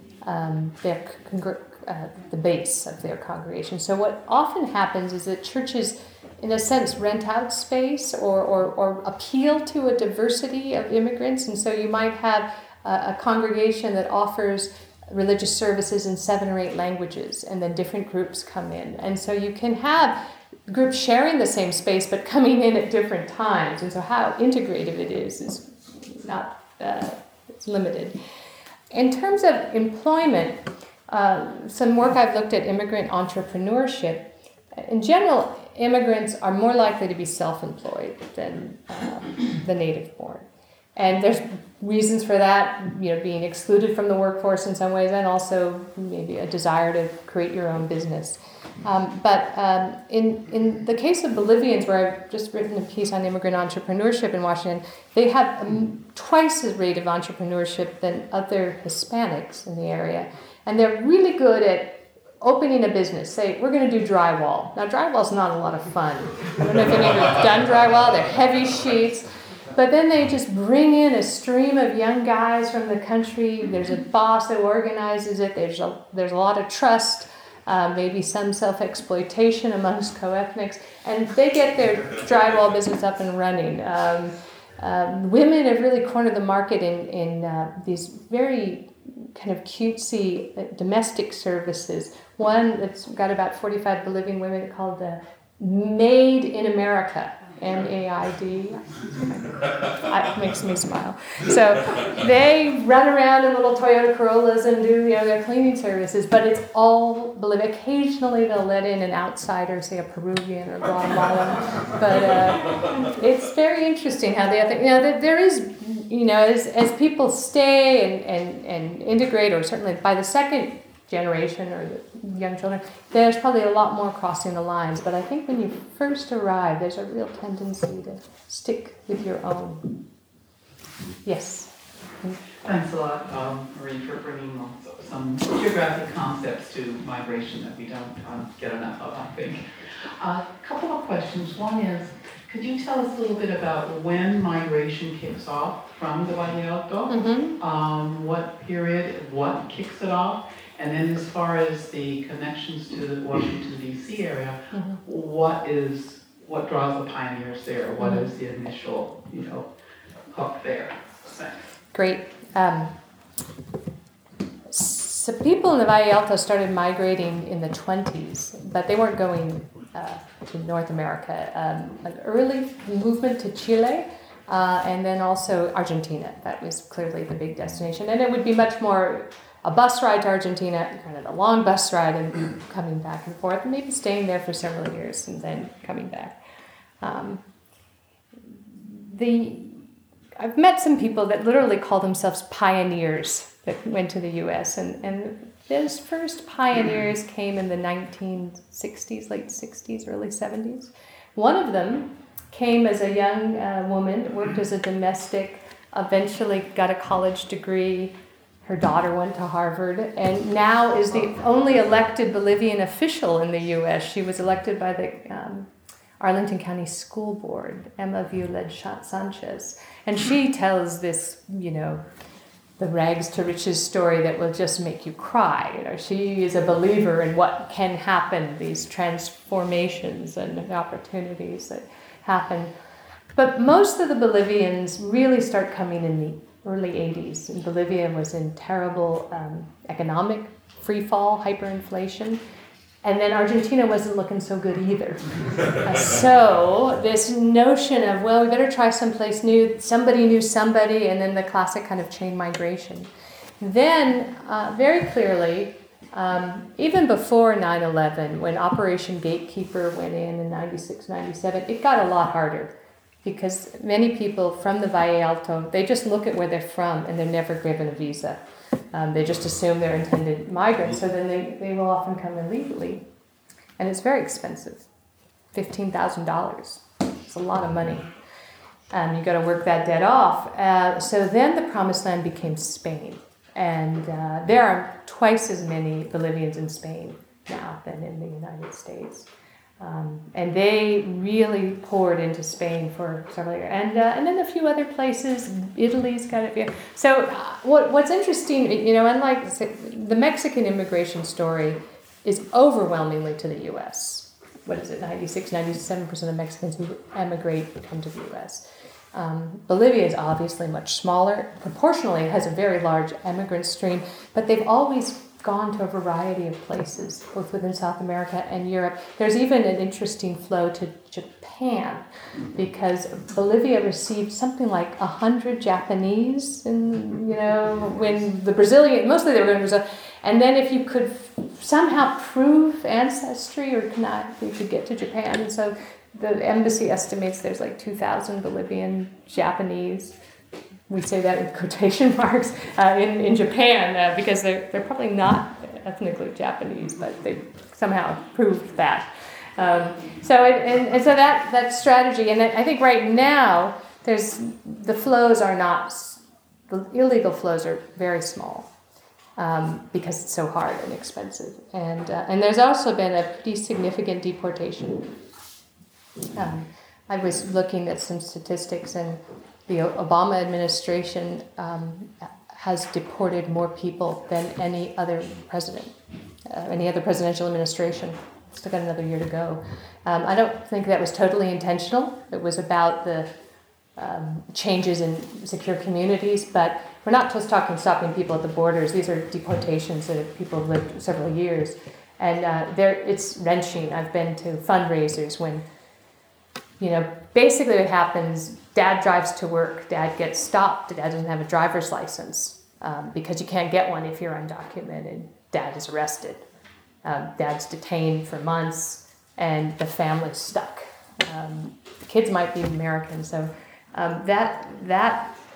the base of their congregation. So what often happens is that churches, in a sense, rent out space or appeal to a diversity of immigrants. And so you might have a congregation that offers religious services in 7 or 8 languages, and then different groups come in. And so you can have groups sharing the same space but coming in at different times. And so how integrative it is not, it's limited. In terms of employment, some work I've looked at immigrant entrepreneurship. In general, immigrants are more likely to be self-employed than the native-born. And there's reasons for that, being excluded from the workforce in some ways, and also maybe a desire to create your own business. But in the case of Bolivians, where I've just written a piece on immigrant entrepreneurship in Washington, they have twice the rate of entrepreneurship than other Hispanics in the area. And they're really good at opening a business. Say, we're going to do drywall. Now, drywall's not a lot of fun. I don't know if any of you have done drywall. They're heavy sheets. But then they just bring in a stream of young guys from the country. There's a boss that organizes it. There's a lot of trust, maybe some self-exploitation amongst co-ethnics. And they get their drywall business up and running. Women have really cornered the market in these very kind of cutesy domestic services. One that's got about 45 Bolivian women called the Made in America. MAID. It makes me smile. So they run around in little Toyota Corollas and do their cleaning services, but it's all Bolivia. Occasionally they'll let in an outsider, say a Peruvian or Guatemalan, but it's very interesting how they think. There is, as people stay and integrate, or certainly by the second generation or the young children, there's probably a lot more crossing the lines. But I think when you first arrive, there's a real tendency to stick with your own. Yes? Thanks a lot, Marie, for bringing some geographic concepts to migration that we don't get enough of, I think. A couple of questions. One is, could you tell us a little bit about when migration kicks off from the Valle Alto? Mm-hmm. What period, what kicks it off? And then as far as the connections to the Washington, D.C. area, Mm-hmm. what draws the pioneers there? What is the initial, hook there? Thanks. Great. So people in the Valle Alto started migrating in the 20s, but they weren't going to North America. An early movement to Chile, and then also Argentina. That was clearly the big destination. And it would be much more a bus ride to Argentina, kind of a long bus ride and coming back and forth, maybe staying there for several years and then coming back. I've met some people that literally call themselves pioneers that went to the U.S. and those first pioneers came in the 1960s, late 60s, early 70s. One of them came as a young woman, worked as a domestic, eventually got a college degree. Her daughter went to Harvard, and now is the only elected Bolivian official in the U.S. She was elected by the Arlington County School Board, Emma Violed Sanchez. And she tells this, the rags to riches story that will just make you cry. She is a believer in what can happen, these transformations and opportunities that happen. But most of the Bolivians really start coming in the early 80s. And Bolivia was in terrible economic freefall, hyperinflation. And then Argentina wasn't looking so good either. So this notion of, we better try someplace new, somebody knew somebody, and then the classic kind of chain migration. Then, very clearly, even before 9/11, when Operation Gatekeeper went in 96, 97, it got a lot harder because many people from the Valle Alto, they just look at where they're from and they're never given a visa. They just assume they're intended migrants, so then they will often come illegally. And it's very expensive, $15,000. It's a lot of money. You've got to work that debt off. So then the Promised Land became Spain. And there are twice as many Bolivians in Spain now than in the United States. And they really poured into Spain for several years. And then a few other places. Italy's got it. So what's interesting, unlike the Mexican immigration story is overwhelmingly to the U.S. What is it, 97% of Mexicans who emigrate come to the U.S. Bolivia is obviously much smaller. Proportionally, it has a very large immigrant stream, but they've always gone to a variety of places, both within South America and Europe. There's even an interesting flow to Japan, because Bolivia received something like 100 Japanese, when the Brazilian, mostly they were going to Brazil, and then if you could somehow prove ancestry or not, you could get to Japan. And so the embassy estimates there's like 2,000 Bolivian Japanese. We say that with quotation marks in Japan because they're probably not ethnically Japanese, but they somehow proved that. So that strategy, and I think right now the flows are not, the illegal flows are very small because it's so hard and expensive, and there's also been a pretty significant deportation. I was looking at some statistics, and the Obama administration has deported more people than any other president, any other presidential administration. Still got another year to go. I don't think that was totally intentional. It was about the changes in secure communities, but we're not just stopping people at the borders. These are deportations that people have lived several years. And it's wrenching. I've been to fundraisers when, basically what happens, dad drives to work, dad gets stopped, dad doesn't have a driver's license because you can't get one if you're undocumented. Dad is arrested. Dad's detained for months, and the family's stuck. The kids might be American, so that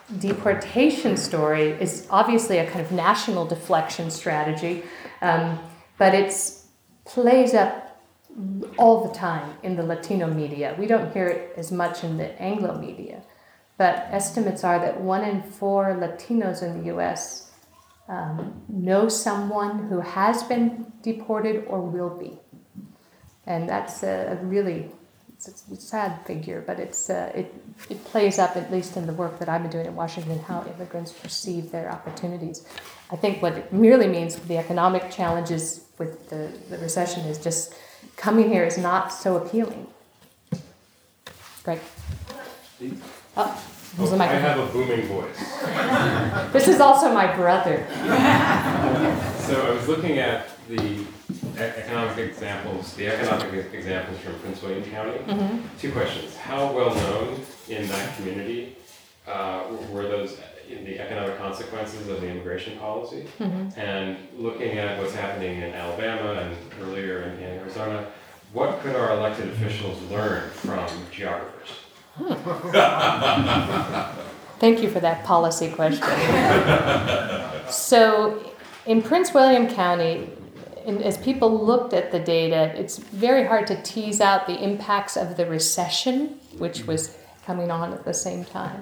deportation story is obviously a kind of national deflection strategy, but it plays up all the time in the Latino media. We don't hear it as much in the Anglo media, but estimates are that 1 in 4 Latinos in the U.S. Know someone who has been deported or will be. And that's a really sad figure, but it plays up, at least in the work that I've been doing in Washington, how immigrants perceive their opportunities. I think what it merely means for the economic challenges with the recession is just coming here is not so appealing. Greg? Oh, there's a I microphone. have a booming voice. This is also my brother. So I was looking at the economic examples from Prince William County. Mm-hmm. 2 questions. How well known in that community were those in the economic consequences of the immigration policy? Mm-hmm. And looking at what's happening in Alabama and earlier in Arizona, what could our elected officials learn from geographers? Thank you for that policy question. So in Prince William County, as people looked at the data, it's very hard to tease out the impacts of the recession, which was coming on at the same time.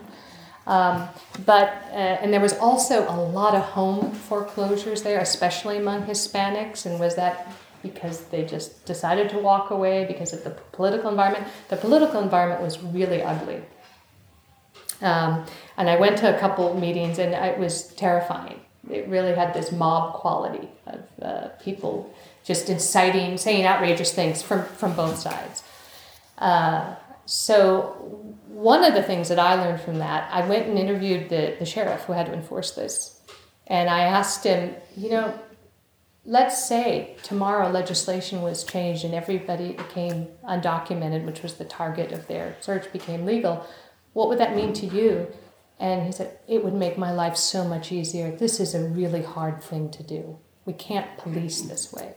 And there was also a lot of home foreclosures there, especially among Hispanics. And was that because they just decided to walk away because of the political environment? The political environment was really ugly. And I went to a couple meetings, and it was terrifying. It really had this mob quality of people just inciting, saying outrageous things from both sides. So one of the things that I learned from that, I went and interviewed the sheriff who had to enforce this. And I asked him, let's say tomorrow legislation was changed and everybody became undocumented, which was the target of their search, became legal. What would that mean to you? And he said, it would make my life so much easier. This is a really hard thing to do. We can't police this way.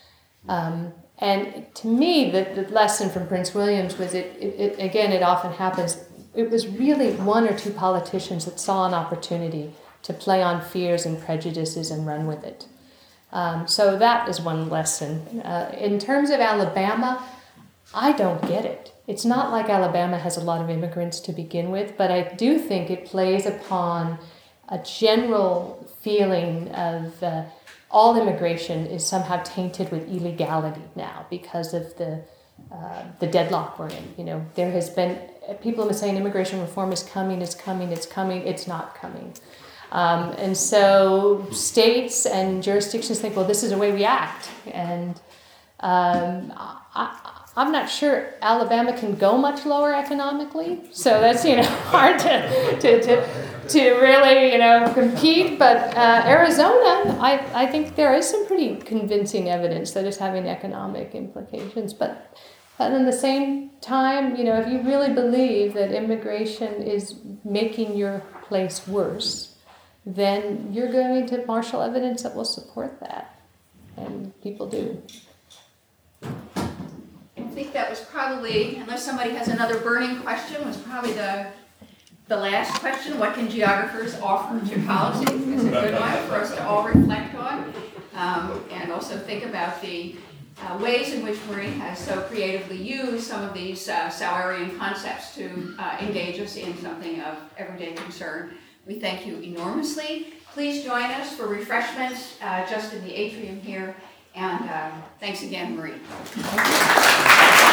And to me, the lesson from Prince Williams was, it often happens, it was really 1 or 2 politicians that saw an opportunity to play on fears and prejudices and run with it. So that is one lesson. In terms of Alabama, I don't get it. It's not like Alabama has a lot of immigrants to begin with, but I do think it plays upon a general feeling of all immigration is somehow tainted with illegality now because of the deadlock we're in. There has been people have been saying immigration reform is coming, it's not coming. And so states and jurisdictions think, well, this is the way we act. And I'm not sure Alabama can go much lower economically, so that's hard to really compete. But Arizona, I think there is some pretty convincing evidence that it's having economic implications. But at the same time, if you really believe that immigration is making your place worse, then you're going to marshal evidence that will support that, and people do. I think that was probably, unless somebody has another burning question, was probably the last question. What can geographers offer to policy? It's a good one for us to all reflect on, and also think about the ways in which Marie has so creatively used some of these Sauerian concepts to engage us in something of everyday concern. We thank you enormously. Please join us for refreshments just in the atrium here. And thanks again, Marie.